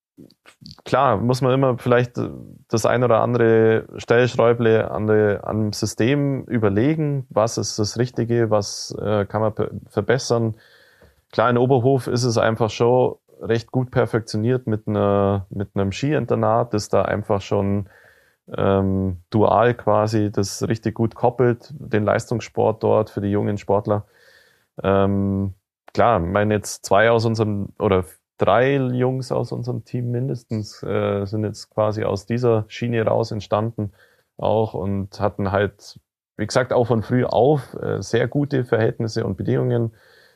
klar, muss man immer vielleicht das ein oder andere Stellschräuble an de, am System überlegen, was ist das Richtige, was äh, kann man pe- verbessern. Klar, in Oberhof ist es einfach schon recht gut perfektioniert mit einer mit einem Skiinternat, das da einfach schon ähm, dual quasi das richtig gut koppelt, den Leistungssport dort für die jungen Sportler. Ähm, klar, ich meine jetzt zwei aus unserem oder drei Jungs aus unserem Team mindestens äh, sind jetzt quasi aus dieser Schiene raus entstanden auch und hatten halt, wie gesagt, auch von früh auf äh, sehr gute Verhältnisse und Bedingungen.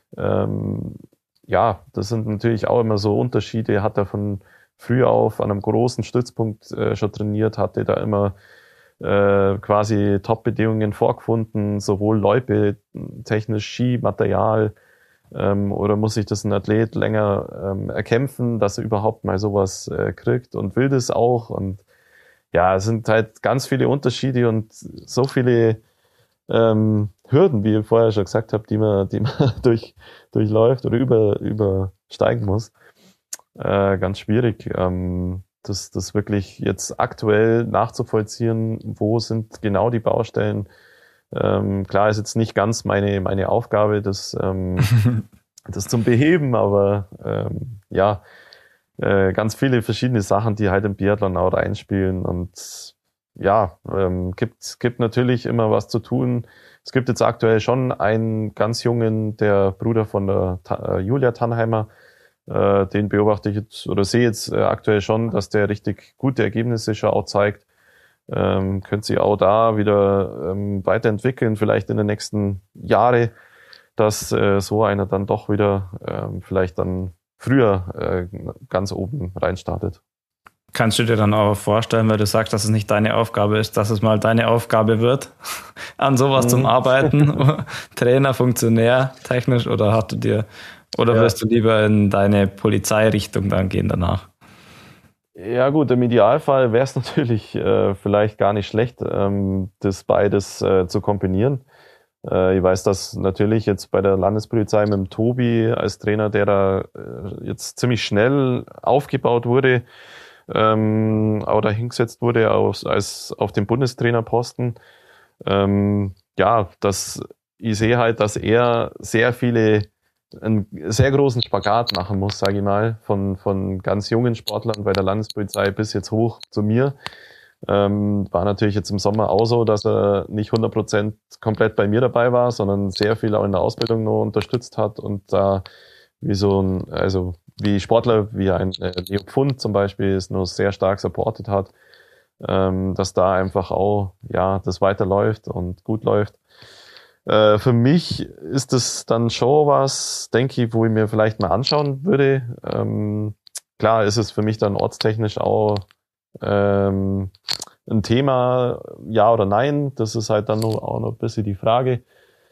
Ähm, Ja, das sind natürlich auch immer so Unterschiede. Hat er von früh auf an einem großen Stützpunkt äh, schon trainiert, hatte da immer äh, quasi Top-Bedingungen vorgefunden, sowohl Loipe, technisch Skimaterial, ähm, oder muss sich das ein Athlet länger ähm, erkämpfen, dass er überhaupt mal sowas äh, kriegt und will das auch. Und ja, es sind halt ganz viele Unterschiede und so viele ähm, Hürden, wie ihr vorher schon gesagt habt, die man, die man durch, durchläuft oder über, übersteigen muss. Äh, ganz schwierig, ähm, das, das wirklich jetzt aktuell nachzuvollziehen, wo sind genau die Baustellen. Ähm, klar ist jetzt nicht ganz meine, meine Aufgabe, das, ähm, das zum Beheben, aber ähm, ja, äh, ganz viele verschiedene Sachen, die halt im Biathlon auch reinspielen und ja, ähm, gibt, gibt natürlich immer was zu tun. Es gibt jetzt aktuell schon einen ganz jungen, der Bruder von der Ta- äh, Julia Tannheimer, äh, den beobachte ich jetzt oder sehe jetzt äh, aktuell schon, dass der richtig gute Ergebnisse schon auch zeigt. Ähm, könnte sich auch da wieder ähm, weiterentwickeln, vielleicht in den nächsten Jahren, dass äh, so einer dann doch wieder ähm, vielleicht dann früher äh, ganz oben reinstartet. Kannst du dir dann auch vorstellen, weil du sagst, dass es nicht deine Aufgabe ist, dass es mal deine Aufgabe wird, an sowas mhm. zum Arbeiten, Trainer, Funktionär, technisch, oder hast du dir, oder ja. wirst du lieber in deine Polizeirichtung dann gehen danach? Ja gut, im Idealfall wäre es natürlich äh, vielleicht gar nicht schlecht, ähm, das beides äh, zu kombinieren. Äh, ich weiß, dass natürlich jetzt bei der Landespolizei mit dem Tobi als Trainer, der da äh, jetzt ziemlich schnell aufgebaut wurde, ähm, oder hingesetzt wurde aus, als auf dem Bundestrainerposten. Ähm, ja, das, ich sehe halt, dass er sehr viele einen sehr großen Spagat machen muss, sage ich mal, von, von ganz jungen Sportlern bei der Landespolizei bis jetzt hoch zu mir. Ähm, war natürlich jetzt im Sommer auch so, dass er nicht hundert Prozent komplett bei mir dabei war, sondern sehr viel auch in der Ausbildung noch unterstützt hat und da äh, wie so ein, also wie Sportler, wie ein äh, Leo Pfund zum Beispiel, es nur sehr stark supportet hat, ähm, dass da einfach auch, ja, das weiterläuft und gut läuft. Äh, für mich ist es dann schon was, denke ich, wo ich mir vielleicht mal anschauen würde. Ähm, klar ist es für mich dann ortstechnisch auch ähm, ein Thema, ja oder nein. Das ist halt dann noch, auch noch ein bisschen die Frage.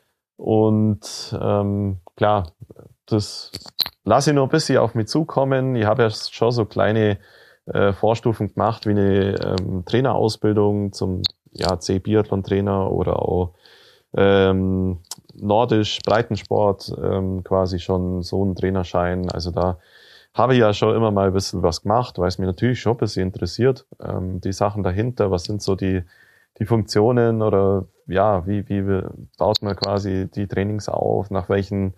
Und ähm, klar, das lasse ich noch ein bisschen auf mich zukommen. Ich habe ja schon so kleine äh, Vorstufen gemacht, wie eine ähm, Trainerausbildung zum ja, C-Biathlon-Trainer oder auch Ähm, Nordisch, Breitensport, ähm, quasi schon so ein Trainerschein. Also da habe ich ja schon immer mal ein bisschen was gemacht, weil es mich natürlich schon ein bisschen interessiert. Ähm, die Sachen dahinter, was sind so die, die Funktionen oder ja, wie, wie baut man quasi die Trainings auf, nach welchen,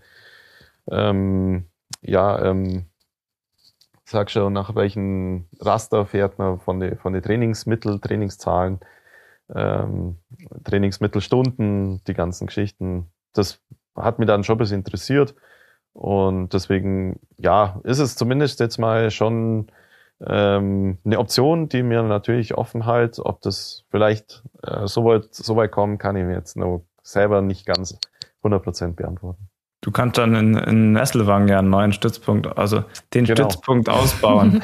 ähm, ja, ähm, sag schon, nach welchen Raster fährt man von den von den Trainingsmittel, Trainingszahlen. Ähm, Trainingsmittelstunden, die ganzen Geschichten. Das hat mich dann schon ein bisschen interessiert und deswegen, ja, ist es zumindest jetzt mal schon ähm, eine Option, die mir natürlich offen hält. Ob das vielleicht äh, so weit, so weit kommen, kann ich mir jetzt noch selber nicht ganz hundert Prozent beantworten. Du kannst dann in, in Nesselwang ja einen neuen Stützpunkt, also den Genau. Stützpunkt ausbauen.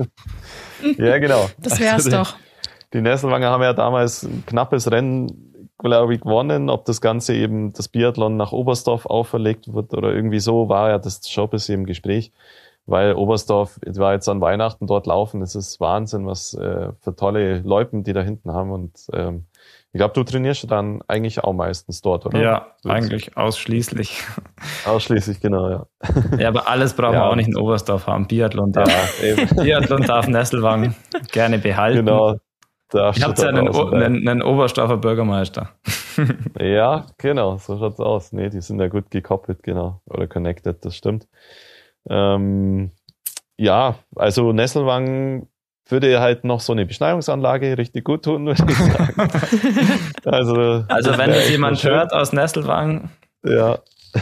Ja, genau. Das wär's Also, doch. Die Nesselwanger haben ja damals ein knappes Rennen, glaube ich, gewonnen. Ob das Ganze eben das Biathlon nach Oberstdorf auferlegt wird oder irgendwie so, war ja das schon ein bisschen im Gespräch. Weil Oberstdorf, ich war jetzt an Weihnachten dort laufen, das ist Wahnsinn, was äh, für tolle Loipen die da hinten haben. Und ähm, ich glaube, du trainierst dann eigentlich auch meistens dort, oder? Ja, eigentlich ausschließlich. Ausschließlich, genau, ja. Ja, aber alles brauchen Ja. wir auch nicht in Oberstdorf haben. Biathlon darf, Ja, eben. Biathlon darf Nesselwang gerne behalten. Genau. Da Ich habe steht ja da einen, draußen, einen, einen Oberstdorfer Bürgermeister. Ja, genau, so schaut's aus. Nee, die sind ja gut gekoppelt, genau. Oder connected, das stimmt. Ähm, ja, also Nesselwang würde halt noch so eine Beschneiungsanlage richtig gut tun, würde ich sagen. also, Also das wenn wär das echt jemand mal schön. hört aus Nesselwang, Ja.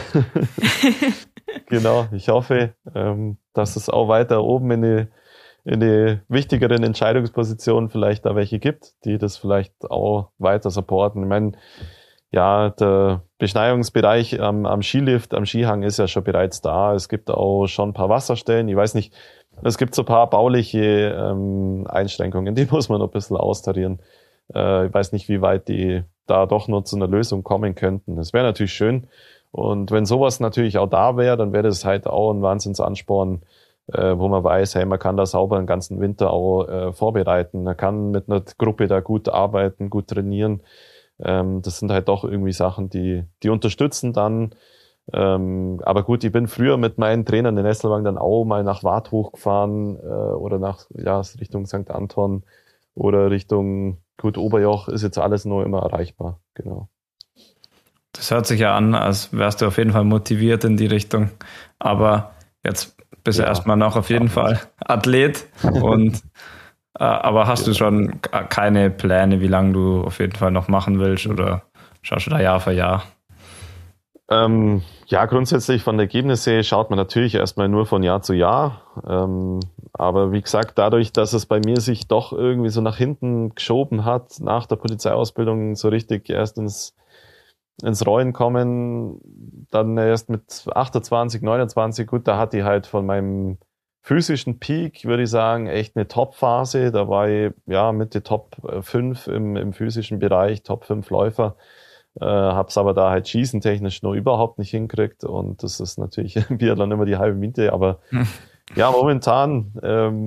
Genau, ich hoffe, ähm, dass es auch weiter oben in die, in die wichtigeren Entscheidungspositionen vielleicht da welche gibt, die das vielleicht auch weiter supporten. Ich meine, ja, der Beschneiungsbereich am, am Skilift, am Skihang ist ja schon bereits da. Es gibt auch schon ein paar Wasserstellen. Ich weiß nicht, es gibt so ein paar bauliche ähm, Einschränkungen, die muss man noch ein bisschen austarieren. Äh, ich weiß nicht, wie weit die da doch noch zu einer Lösung kommen könnten. Das wäre natürlich schön. Und wenn sowas natürlich auch da wäre, dann wäre das halt auch ein Wahnsinnsansporn, äh, wo man weiß, hey, man kann da sauber den ganzen Winter auch äh, vorbereiten. Man kann mit einer Gruppe da gut arbeiten, gut trainieren. Ähm, das sind halt doch irgendwie Sachen, die, die unterstützen dann. Ähm, aber gut, ich bin früher mit meinen Trainern in Nesselwang dann auch mal nach Waadt hochgefahren äh, oder nach, ja, Richtung Sankt Anton oder Richtung, gut, Oberjoch ist jetzt alles nur immer erreichbar, genau. das hört sich ja an, als wärst du auf jeden Fall motiviert in die Richtung. Aber jetzt bist du Ja, erstmal noch auf jeden Fall Athlet. Und äh, aber hast du schon keine Pläne, wie lange du auf jeden Fall noch machen willst, oder schaust du da Jahr für Jahr? Ähm, ja, grundsätzlich von der Ergebnisse schaut man natürlich erstmal nur von Jahr zu Jahr. Ähm, aber wie gesagt, dadurch, dass es bei mir sich doch irgendwie so nach hinten geschoben hat, nach der Polizeiausbildung so richtig erst ins, ins Rollen kommen, dann erst mit achtundzwanzig, neunundzwanzig, gut, da hatte ich halt von meinem physischen Peak, würde ich sagen, echt eine Top-Phase. Da war ich ja Mitte Top fünf im, im physischen Bereich, Top fünf Läufer. Äh, hab's aber da halt schießentechnisch noch überhaupt nicht hinkriegt und das ist natürlich im Biathlon immer die halbe Miete, aber hm. ja, momentan ähm,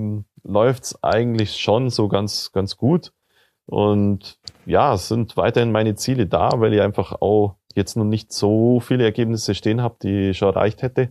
läuft's eigentlich schon so ganz, ganz gut. Und ja, es sind weiterhin meine Ziele da, weil ich einfach auch jetzt noch nicht so viele Ergebnisse stehen habe, die ich schon erreicht hätte.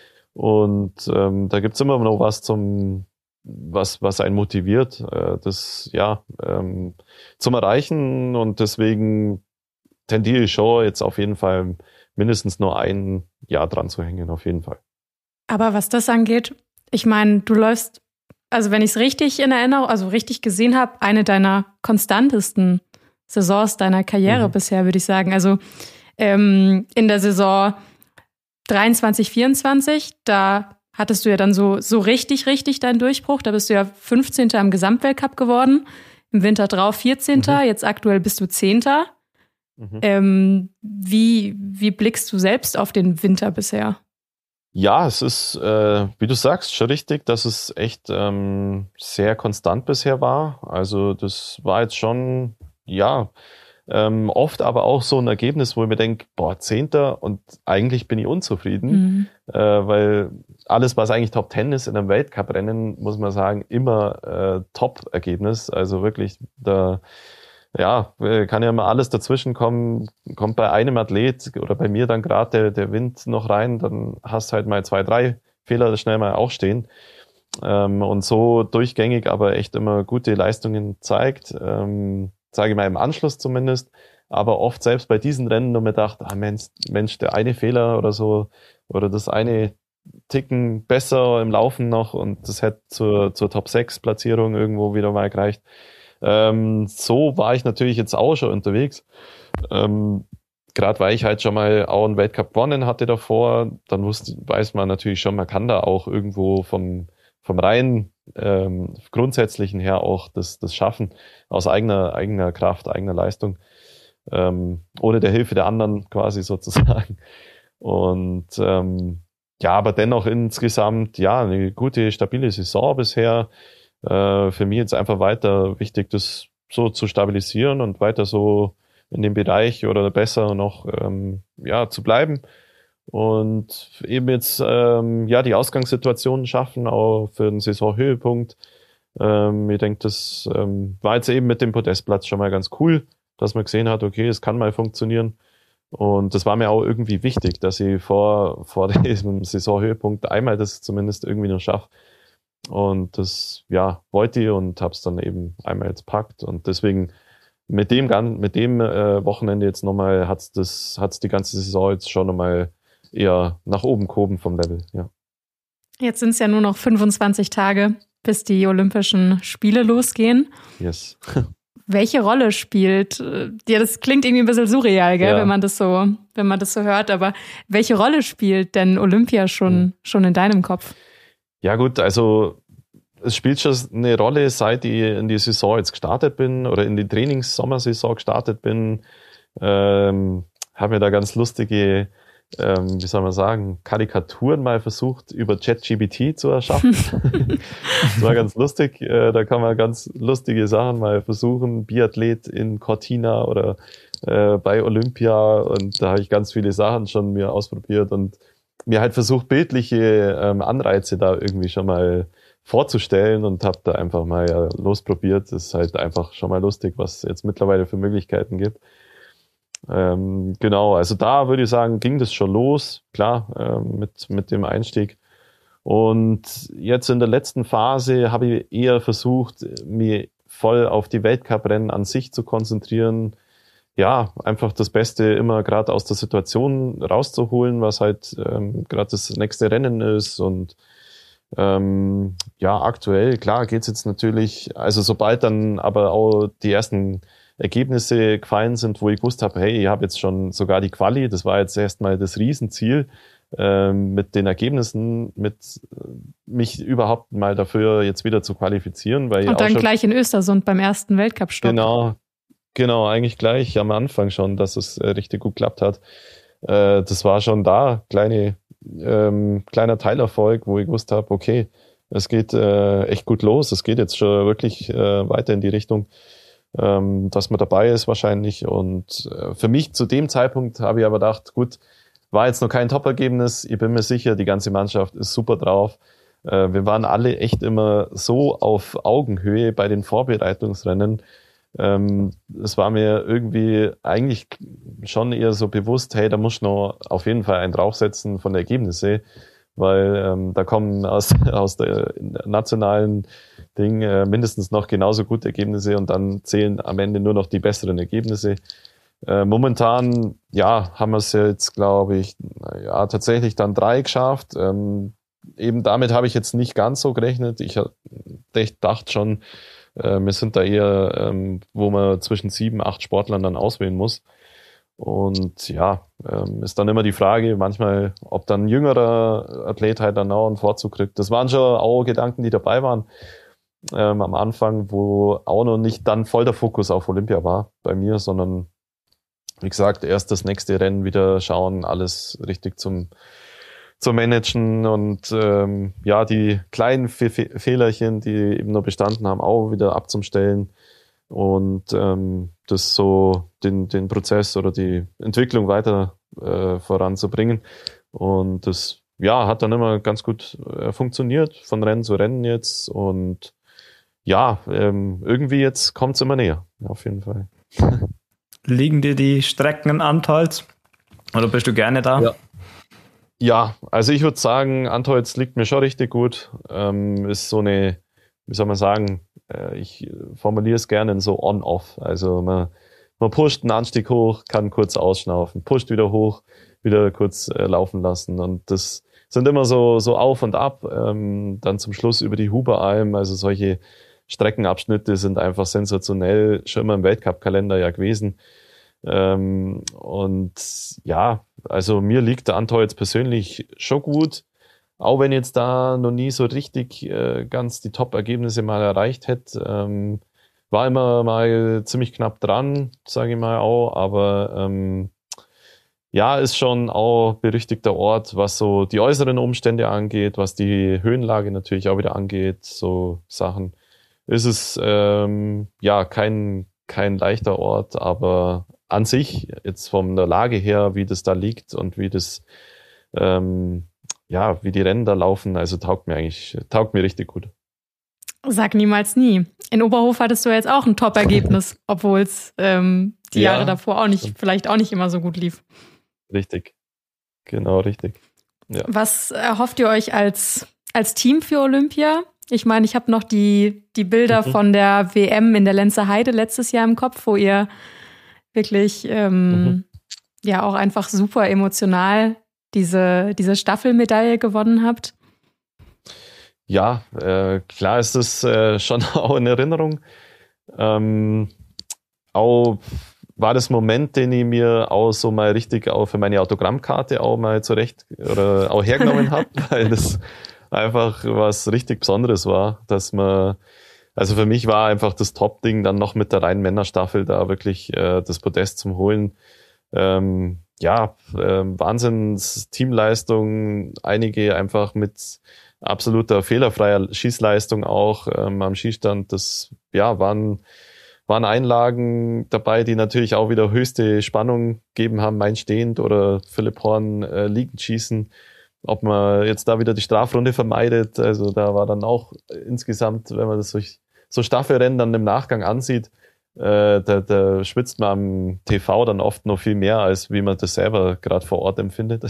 Und ähm, da gibt's immer noch was zum, was, was einen motiviert, äh, das ja ähm, zum Erreichen. Und deswegen tendiere ich schon jetzt auf jeden Fall mindestens nur ein Jahr dran zu hängen, auf jeden Fall. Aber was das angeht, ich meine, du läufst, also wenn ich es richtig in Erinnerung, also richtig gesehen habe, eine deiner konstantesten Saisons deiner Karriere mhm. bisher, würde ich sagen. Also ähm, in der Saison dreiundzwanzig, vierundzwanzig, da hattest du ja dann so, so richtig, richtig deinen Durchbruch. Da bist du ja fünfzehnter im Gesamtweltcup geworden. Im Winter drauf vierzehnter. Mhm. Jetzt aktuell bist du zehnter. Mhm. Ähm, wie, wie blickst du selbst auf den Winter bisher? Ja, es ist, äh, wie du sagst, schon richtig, dass es echt ähm, sehr konstant bisher war. Also das war jetzt schon, ja, ähm, oft aber auch so ein Ergebnis, wo ich mir denke, boah, Zehnter und eigentlich bin ich unzufrieden, mhm. äh, weil alles, was eigentlich Top Ten ist in einem Weltcuprennen, muss man sagen, immer äh, Top-Ergebnis. Also wirklich, da ja, kann ja immer alles dazwischen kommen, kommt bei einem Athlet oder bei mir dann gerade der, der Wind noch rein, dann hast halt mal zwei, drei Fehler schnell mal auch stehen. Ähm, und so durchgängig aber echt immer gute Leistungen zeigt, ähm, sage ich mal im Anschluss zumindest, aber oft selbst bei diesen Rennen nur mir gedacht, ah Mensch, Mensch, der eine Fehler oder so, oder das eine Ticken besser im Laufen noch und das hätte zur, zur Top sechs Platzierung irgendwo wieder mal gereicht. Ähm, so war ich natürlich jetzt auch schon unterwegs. Ähm, Gerade weil ich halt schon mal auch einen Weltcup gewonnen hatte davor, dann wusste, weiß man natürlich schon, man kann da auch irgendwo vom, vom rein ähm, grundsätzlichen her auch das, das schaffen, aus eigener, eigener Kraft, eigener Leistung, ähm, ohne der Hilfe der anderen quasi sozusagen. Und ähm, ja, aber dennoch insgesamt, ja, eine gute, stabile Saison bisher. Äh, für mich jetzt einfach weiter wichtig, das so zu stabilisieren und weiter so in dem Bereich oder besser noch ähm, ja zu bleiben und eben jetzt ähm, ja die Ausgangssituationen schaffen, auch für den Saisonhöhepunkt. Ähm, ich denke, das ähm, war jetzt eben mit dem Podestplatz schon mal ganz cool, dass man gesehen hat, okay, es kann mal funktionieren. Und das war mir auch irgendwie wichtig, dass ich vor, vor diesem Saisonhöhepunkt einmal das zumindest irgendwie noch schaffe. Und das, ja, wollte ich und hab's dann eben einmal jetzt packt. Und deswegen mit dem mit dem äh, Wochenende jetzt nochmal hat's das, hat's die ganze Saison jetzt schon nochmal eher nach oben gehoben vom Level, ja. Jetzt sind es ja nur noch fünfundzwanzig Tage, bis die Olympischen Spiele losgehen. Yes. Welche Rolle spielt, ja, das klingt irgendwie ein bisschen surreal, gell, ja. wenn man das so, wenn man das so hört, aber welche Rolle spielt denn Olympia schon, hm. schon in deinem Kopf? Ja gut, also es spielt schon eine Rolle, seit ich in die Saison jetzt gestartet bin oder in die Trainings-Sommersaison gestartet bin. Ähm, habe mir da ganz lustige, ähm, wie soll man sagen, Karikaturen mal versucht, über ChatGPT zu erschaffen. Das war ganz lustig. Äh, da kann man ganz lustige Sachen mal versuchen. Biathlet in Cortina oder äh, bei Olympia. Und da habe ich ganz viele Sachen schon mir ausprobiert und mir halt versucht, bildliche ähm, Anreize da irgendwie schon mal vorzustellen und habe da einfach mal ja, losprobiert. Das ist halt einfach schon mal lustig, was es jetzt mittlerweile für Möglichkeiten gibt. Ähm, genau, also da würde ich sagen, ging das schon los, klar, ähm, mit, mit dem Einstieg. Und jetzt in der letzten Phase habe ich eher versucht, mich voll auf die Weltcuprennen an sich zu konzentrieren. Ja, einfach das Beste immer gerade aus der Situation rauszuholen, was halt ähm, gerade das nächste Rennen ist. Und ähm, ja, aktuell, klar, geht's jetzt natürlich, also sobald dann aber auch die ersten Ergebnisse gefallen sind, wo ich gewusst habe, hey, ich habe jetzt schon sogar die Quali, das war jetzt erstmal das Riesenziel, ähm, mit den Ergebnissen, mit mich überhaupt mal dafür jetzt wieder zu qualifizieren. Weil Und ich dann auch gleich in Östersund beim ersten Weltcup-Stopp. Genau. Genau, eigentlich gleich am Anfang schon, dass es äh, richtig gut geklappt hat. Äh, das war schon da, kleine, ähm, kleiner Teilerfolg, wo ich gewusst habe, okay, es geht äh, echt gut los, es geht jetzt schon wirklich äh, weiter in die Richtung, ähm, dass man dabei ist wahrscheinlich. Und äh, für mich zu dem Zeitpunkt habe ich aber gedacht, gut, war jetzt noch kein Top-Ergebnis, ich bin mir sicher, die ganze Mannschaft ist super drauf, äh, wir waren alle echt immer so auf Augenhöhe bei den Vorbereitungsrennen. Ähm, es war mir irgendwie eigentlich schon eher so bewusst, hey, da muss ich noch auf jeden Fall einen draufsetzen von den Ergebnissen, weil ähm, da kommen aus, aus der nationalen Ding äh, mindestens noch genauso gute Ergebnisse und dann zählen am Ende nur noch die besseren Ergebnisse. Äh, momentan, ja, haben wir es jetzt, glaube ich, ja, tatsächlich dann drei geschafft. Ähm, eben damit habe ich jetzt nicht ganz so gerechnet. Ich, ich dachte schon, äh, wir sind da eher, ähm, wo man zwischen sieben, acht Sportlern dann auswählen muss. Und ja, ähm, ist dann immer die Frage, manchmal, ob dann ein jüngerer Athlet halt dann auch einen Vorzug kriegt. Das waren schon auch Gedanken, die dabei waren ähm, am Anfang, wo auch noch nicht dann voll der Fokus auf Olympia war bei mir, sondern wie gesagt, erst das nächste Rennen wieder schauen, alles richtig zum, zum Managen und ähm, ja, die kleinen Fe- Fe- Fehlerchen, die eben noch bestanden haben, auch wieder abzustellen. Und ähm, das so den, den Prozess oder die Entwicklung weiter äh, voranzubringen. Und das ja hat dann immer ganz gut äh, funktioniert, von Rennen zu Rennen jetzt. Und ja, ähm, irgendwie jetzt kommt es immer näher, auf jeden Fall. Liegen dir die Strecken in Antholz? Oder bist du gerne da? Ja, ja, also ich würde sagen, Antholz liegt mir schon richtig gut. Ähm, ist so eine, wie soll man sagen, ich formuliere es gerne in so on-off. Also man, man pusht einen Anstieg hoch, kann kurz ausschnaufen, pusht wieder hoch, wieder kurz äh, laufen lassen. Und das sind immer so, so auf und ab. Ähm, dann zum Schluss über die Huberalm. Also solche Streckenabschnitte sind einfach sensationell, schon immer im Weltcup-Kalender ja gewesen. Ähm, und ja, also mir liegt der Antholz persönlich schon gut. Auch wenn jetzt da noch nie so richtig äh, ganz die Top-Ergebnisse mal erreicht hätte, ähm, war immer mal ziemlich knapp dran, sage ich mal auch, aber ähm, ja, ist schon auch berüchtigter Ort, was so die äußeren Umstände angeht, was die Höhenlage natürlich auch wieder angeht, so Sachen. Ist es ähm, ja kein, kein leichter Ort, aber an sich, jetzt von der Lage her, wie das da liegt und wie das ähm, ja, wie die Rennen da laufen, also taugt mir eigentlich, taugt mir richtig gut. Sag niemals nie. In Oberhof hattest du jetzt auch ein Top-Ergebnis, obwohl es ähm, die Ja, Jahre davor auch nicht, vielleicht auch nicht immer so gut lief. Richtig. Genau, richtig. Ja. Was erhofft ihr euch als, als Team für Olympia? Ich meine, ich habe noch die, die Bilder mhm. von der W M in der Lenzer Heide letztes Jahr im Kopf, wo ihr wirklich ähm, mhm. ja auch einfach super emotional diese, diese Staffelmedaille gewonnen habt. Ja, äh, klar ist das äh, schon auch in Erinnerung. Ähm, auch war das Moment, den ich mir auch so mal richtig auch für meine Autogrammkarte auch mal zurecht oder auch hergenommen habe, weil das einfach was richtig Besonderes war, dass man, also für mich war einfach das Top-Ding dann noch mit der reinen Männerstaffel da wirklich äh, das Podest zum Holen. Ähm, ja, äh, Wahnsinns Teamleistung, einige einfach mit absoluter fehlerfreier Schießleistung auch ähm, am Schießstand. Das ja waren waren Einlagen dabei, die natürlich auch wieder höchste Spannung gegeben haben, mein stehend oder Philipp Horn äh, liegend schießen. Ob man jetzt da wieder die Strafrunde vermeidet, also da war dann auch insgesamt, wenn man das durch so Staffelrennen dann im Nachgang ansieht, äh, da, da schwitzt man am T V dann oft noch viel mehr, als wie man das selber gerade vor Ort empfindet.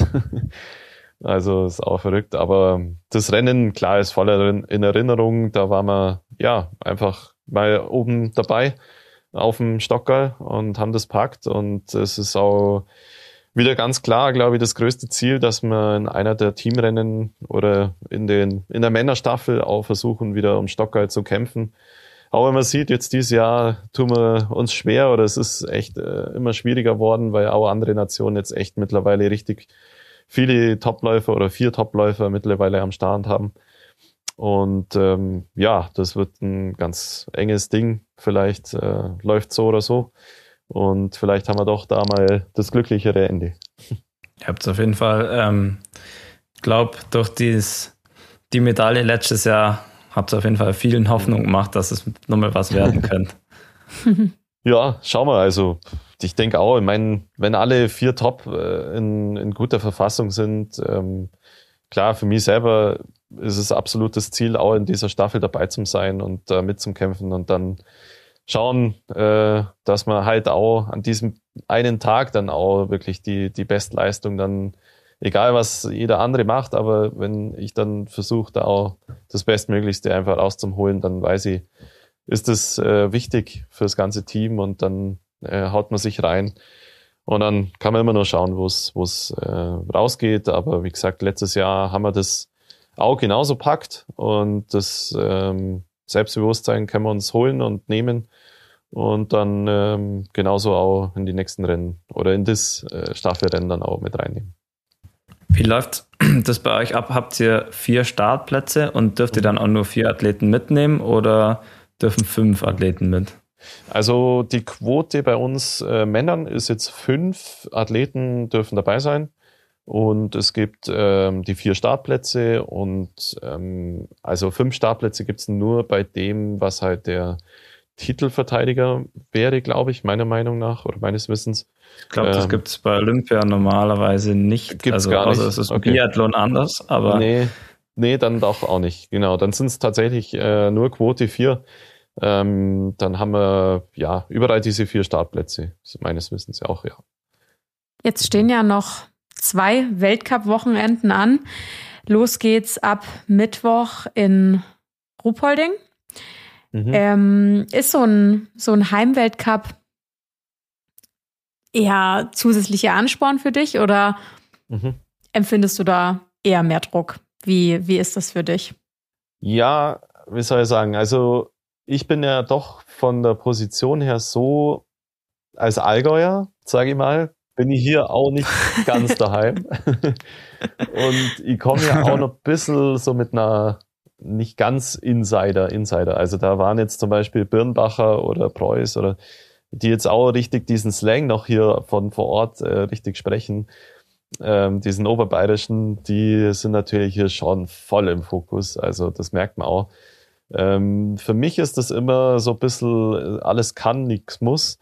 Also ist auch verrückt, aber das Rennen, klar, ist voll in Erinnerung. Da waren wir ja einfach mal oben dabei auf dem Stockerl und haben das packt. Und es ist auch wieder ganz klar, glaube ich, das größte Ziel, dass wir in einer der Teamrennen oder in den in der Männerstaffel auch versuchen, wieder um Stockerl zu kämpfen. Auch wenn man sieht, jetzt dieses Jahr tun wir uns schwer oder es ist echt äh, immer schwieriger worden, weil auch andere Nationen jetzt echt mittlerweile richtig viele Topläufer oder vier Topläufer mittlerweile am Start haben. Und ähm, ja, das wird ein ganz enges Ding. Vielleicht äh, läuft so oder so. Und vielleicht haben wir doch da mal das glücklichere Ende. Ihr habt es auf jeden Fall, ähm, ich glaube, durch dies, die Medaille letztes Jahr habt ihr auf jeden Fall vielen Hoffnung gemacht, dass es nochmal was werden könnte. Ja, schauen wir. Also ich denke auch, ich meine, wenn alle vier Top äh, in, in guter Verfassung sind, ähm, klar, für mich selber ist es absolutes Ziel, auch in dieser Staffel dabei zu sein und äh, mitzukämpfen und dann schauen, äh, dass man halt auch an diesem einen Tag dann auch wirklich die, die Bestleistung dann, egal was jeder andere macht, aber wenn ich dann versuche, da auch das Bestmöglichste einfach rauszuholen, dann weiß ich, ist das äh, wichtig für das ganze Team und dann äh, haut man sich rein. Und dann kann man immer nur schauen, wo es wo es äh, rausgeht. Aber wie gesagt, letztes Jahr haben wir das auch genauso packt und das ähm, Selbstbewusstsein können wir uns holen und nehmen und dann ähm, genauso auch in die nächsten Rennen oder in das äh, Staffelrennen dann auch mit reinnehmen. Wie läuft das bei euch ab? Habt ihr vier Startplätze und dürft ihr dann auch nur vier Athleten mitnehmen oder dürfen fünf Athleten mit? Also die Quote bei uns äh, Männern ist jetzt fünf Athleten dürfen dabei sein und es gibt ähm, die vier Startplätze und ähm, also fünf Startplätze gibt es nur bei dem, was halt der Titelverteidiger wäre, glaube ich, meiner Meinung nach oder meines Wissens. Ich glaube, das ähm, gibt es bei Olympia normalerweise nicht. Gibt's also gar nicht. außer es ist Okay. Biathlon anders, aber nee, nee, dann doch auch nicht. Genau, dann sind es tatsächlich äh, nur Quote vier. Ähm, dann haben wir ja überall diese vier Startplätze, meines Wissens auch, ja. Jetzt stehen ja noch zwei Weltcup-Wochenenden an. Los geht's ab Mittwoch in Ruhpolding. Mhm. Ähm, ist so ein, so ein Heimweltcup eher zusätzlicher Ansporn für dich oder Mhm. empfindest du da eher mehr Druck? Wie, wie ist das für dich? Ja, wie soll ich sagen, also ich bin ja doch von der Position her so, als Allgäuer, sage ich mal, bin ich hier auch nicht ganz daheim. Und ich komme ja auch noch ein bisschen so mit einer nicht ganz Insider, Insider. Also da waren jetzt zum Beispiel Birnbacher oder Preuß oder die jetzt auch richtig diesen Slang noch hier von vor Ort äh, richtig sprechen. Ähm, diesen oberbayerischen, die sind natürlich hier schon voll im Fokus. Also das merkt man auch. Ähm, für mich ist das immer so ein bisschen alles kann, nichts muss.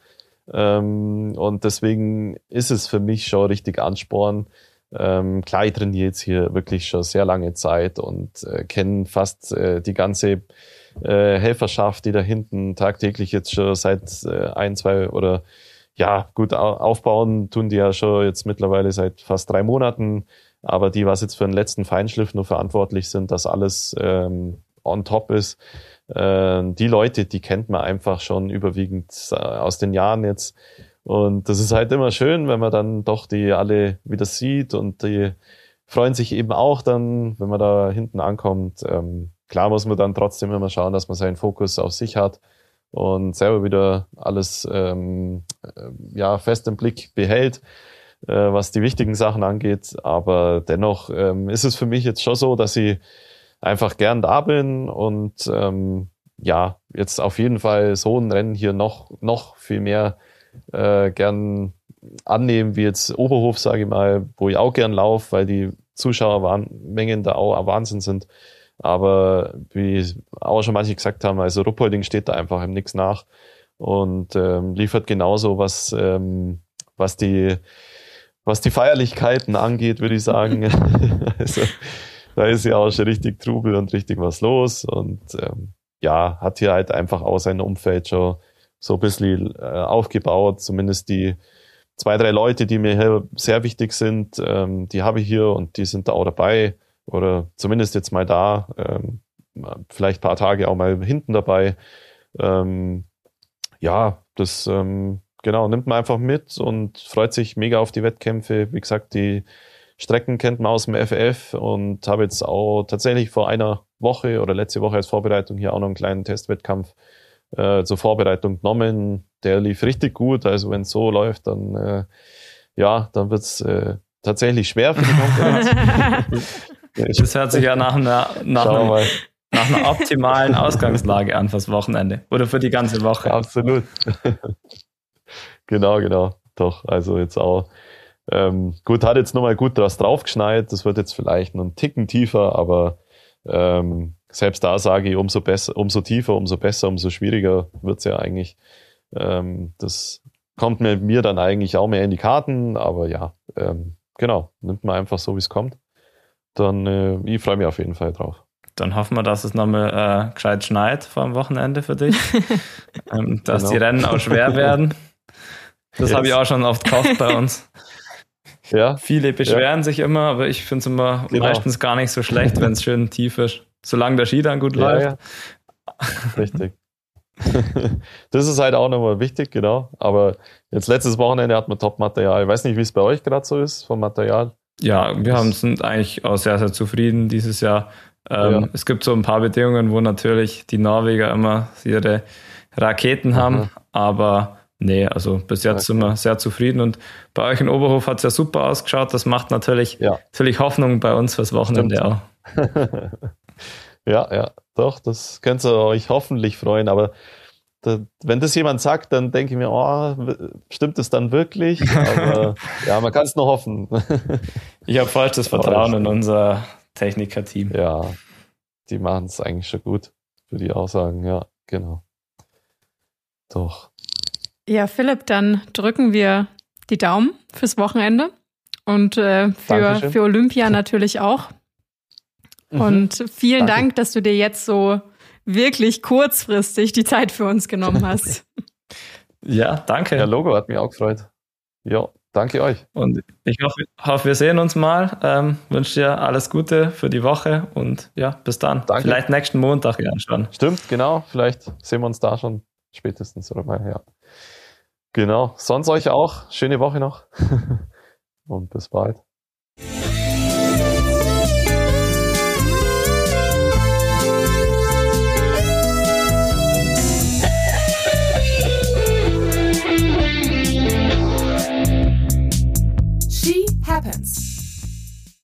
Ähm, und deswegen ist es für mich schon richtig Ansporn. Ähm, klar, ich trainiere jetzt hier wirklich schon sehr lange Zeit und äh, kenne fast äh, die ganze äh, Helferschaft, die da hinten tagtäglich jetzt schon seit äh, ein, zwei oder ja, gut au- aufbauen tun die ja schon jetzt mittlerweile seit fast drei Monaten. Aber die, was jetzt für den letzten Feinschliff nur verantwortlich sind, dass alles ähm, on top ist. Äh, die Leute, die kennt man einfach schon überwiegend äh, aus den Jahren jetzt. Und das ist halt immer schön, wenn man dann doch die alle wieder sieht und die freuen sich eben auch dann, wenn man da hinten ankommt. Ähm, klar muss man dann trotzdem immer schauen, dass man seinen Fokus auf sich hat und selber wieder alles ähm, äh, ja, fest im Blick behält, äh, was die wichtigen Sachen angeht. Aber dennoch ähm, ist es für mich jetzt schon so, dass ich einfach gern da bin und ähm, ja, jetzt auf jeden Fall so ein Rennen hier noch, noch viel mehr äh, gern annehmen, wie jetzt Oberhof, sage ich mal, wo ich auch gern laufe, weil die Zuschauermengen da auch Wahnsinn sind. Aber wie auch schon manche gesagt haben, also Ruhpolding steht da einfach im Nix nach und ähm, liefert genauso, was, ähm, was die was die Feierlichkeiten angeht, würde ich sagen. Also da ist ja auch schon richtig Trubel und richtig was los und ähm, ja, hat hier halt einfach auch sein Umfeld schon so ein bisschen äh, aufgebaut. Zumindest die zwei, drei Leute, die mir hier sehr wichtig sind, ähm, die habe ich hier und die sind da auch dabei oder zumindest jetzt mal da, ähm, vielleicht ein paar Tage auch mal hinten dabei. Ähm, ja, das ähm, genau nimmt man einfach mit und freut sich mega auf die Wettkämpfe. Wie gesagt, die Strecken kennt man aus dem F F und habe jetzt auch tatsächlich vor einer Woche oder letzte Woche als Vorbereitung hier auch noch einen kleinen Testwettkampf äh, zur Vorbereitung genommen. Der lief richtig gut. Also wenn es so läuft, dann äh, ja, dann wird es äh, tatsächlich schwer für die Konkurrenz. Das hört sich ja nach einer, nach Schauen wir einem, mal. nach einer optimalen Ausgangslage an fürs Wochenende oder für die ganze Woche. Absolut. Genau, genau. Doch, also jetzt auch. Ähm, gut, hat jetzt nochmal gut was draufgeschneit. Das wird jetzt vielleicht noch einen Ticken tiefer, aber ähm, selbst da sage ich, umso besser, umso tiefer, umso besser, umso schwieriger wird's ja eigentlich. Ähm, das kommt mir, mir dann eigentlich auch mehr in die Karten, aber ja, ähm, genau, nimmt man einfach so, wie es kommt. dann äh, ich freue mich auf jeden Fall drauf. Dann hoffen wir, dass es nochmal äh, gescheit schneit vor dem Wochenende für dich. ähm, dass Genau. die Rennen auch schwer werden. Das Yes. habe ich auch schon oft gehofft bei uns. Ja, Viele beschweren ja. sich immer, aber ich finde es immer genau. meistens gar nicht so schlecht, wenn es schön tief ist. Solange der Ski dann gut ja, läuft. Ja. Richtig. Das ist halt auch nochmal wichtig, genau. Aber jetzt letztes Wochenende hat man Top-Material. Ich weiß nicht, wie es bei euch gerade so ist vom Material. Ja, wir haben, sind eigentlich auch sehr, sehr zufrieden dieses Jahr. Ähm, ja. Es gibt so ein paar Bedingungen, wo natürlich die Norweger immer ihre Raketen haben, mhm. aber nee, also bis jetzt okay. sind wir sehr zufrieden und bei euch in Oberhof hat es ja super ausgeschaut. Das macht natürlich, ja. natürlich Hoffnung bei uns fürs Wochenende Stimmt. auch. Ja, ja, doch, das könnt ihr euch hoffentlich freuen, aber da, wenn das jemand sagt, dann denke ich mir, oh, stimmt es dann wirklich? Aber ja, man kann es nur hoffen. Ich habe vollstes Vertrauen in unser Techniker-Team. Ja, die machen es eigentlich schon gut, würde ich auch sagen, ja, genau. Doch. Ja, Philipp, dann drücken wir die Daumen fürs Wochenende und äh, für, für Olympia natürlich auch. Und vielen Danke. Dank, dass du dir jetzt so wirklich kurzfristig die Zeit für uns genommen hast. Ja, danke. Ja, Logo hat mich auch gefreut. Ja, danke euch. Und ich hoffe, hoffe wir sehen uns mal. Ähm, wünsche dir alles Gute für die Woche und ja, bis dann. Danke. Vielleicht nächsten Montag ja schon. Stimmt, genau. Vielleicht sehen wir uns da schon spätestens oder mal, ja. Genau. Sonst euch auch. Schöne Woche noch. Und bis bald.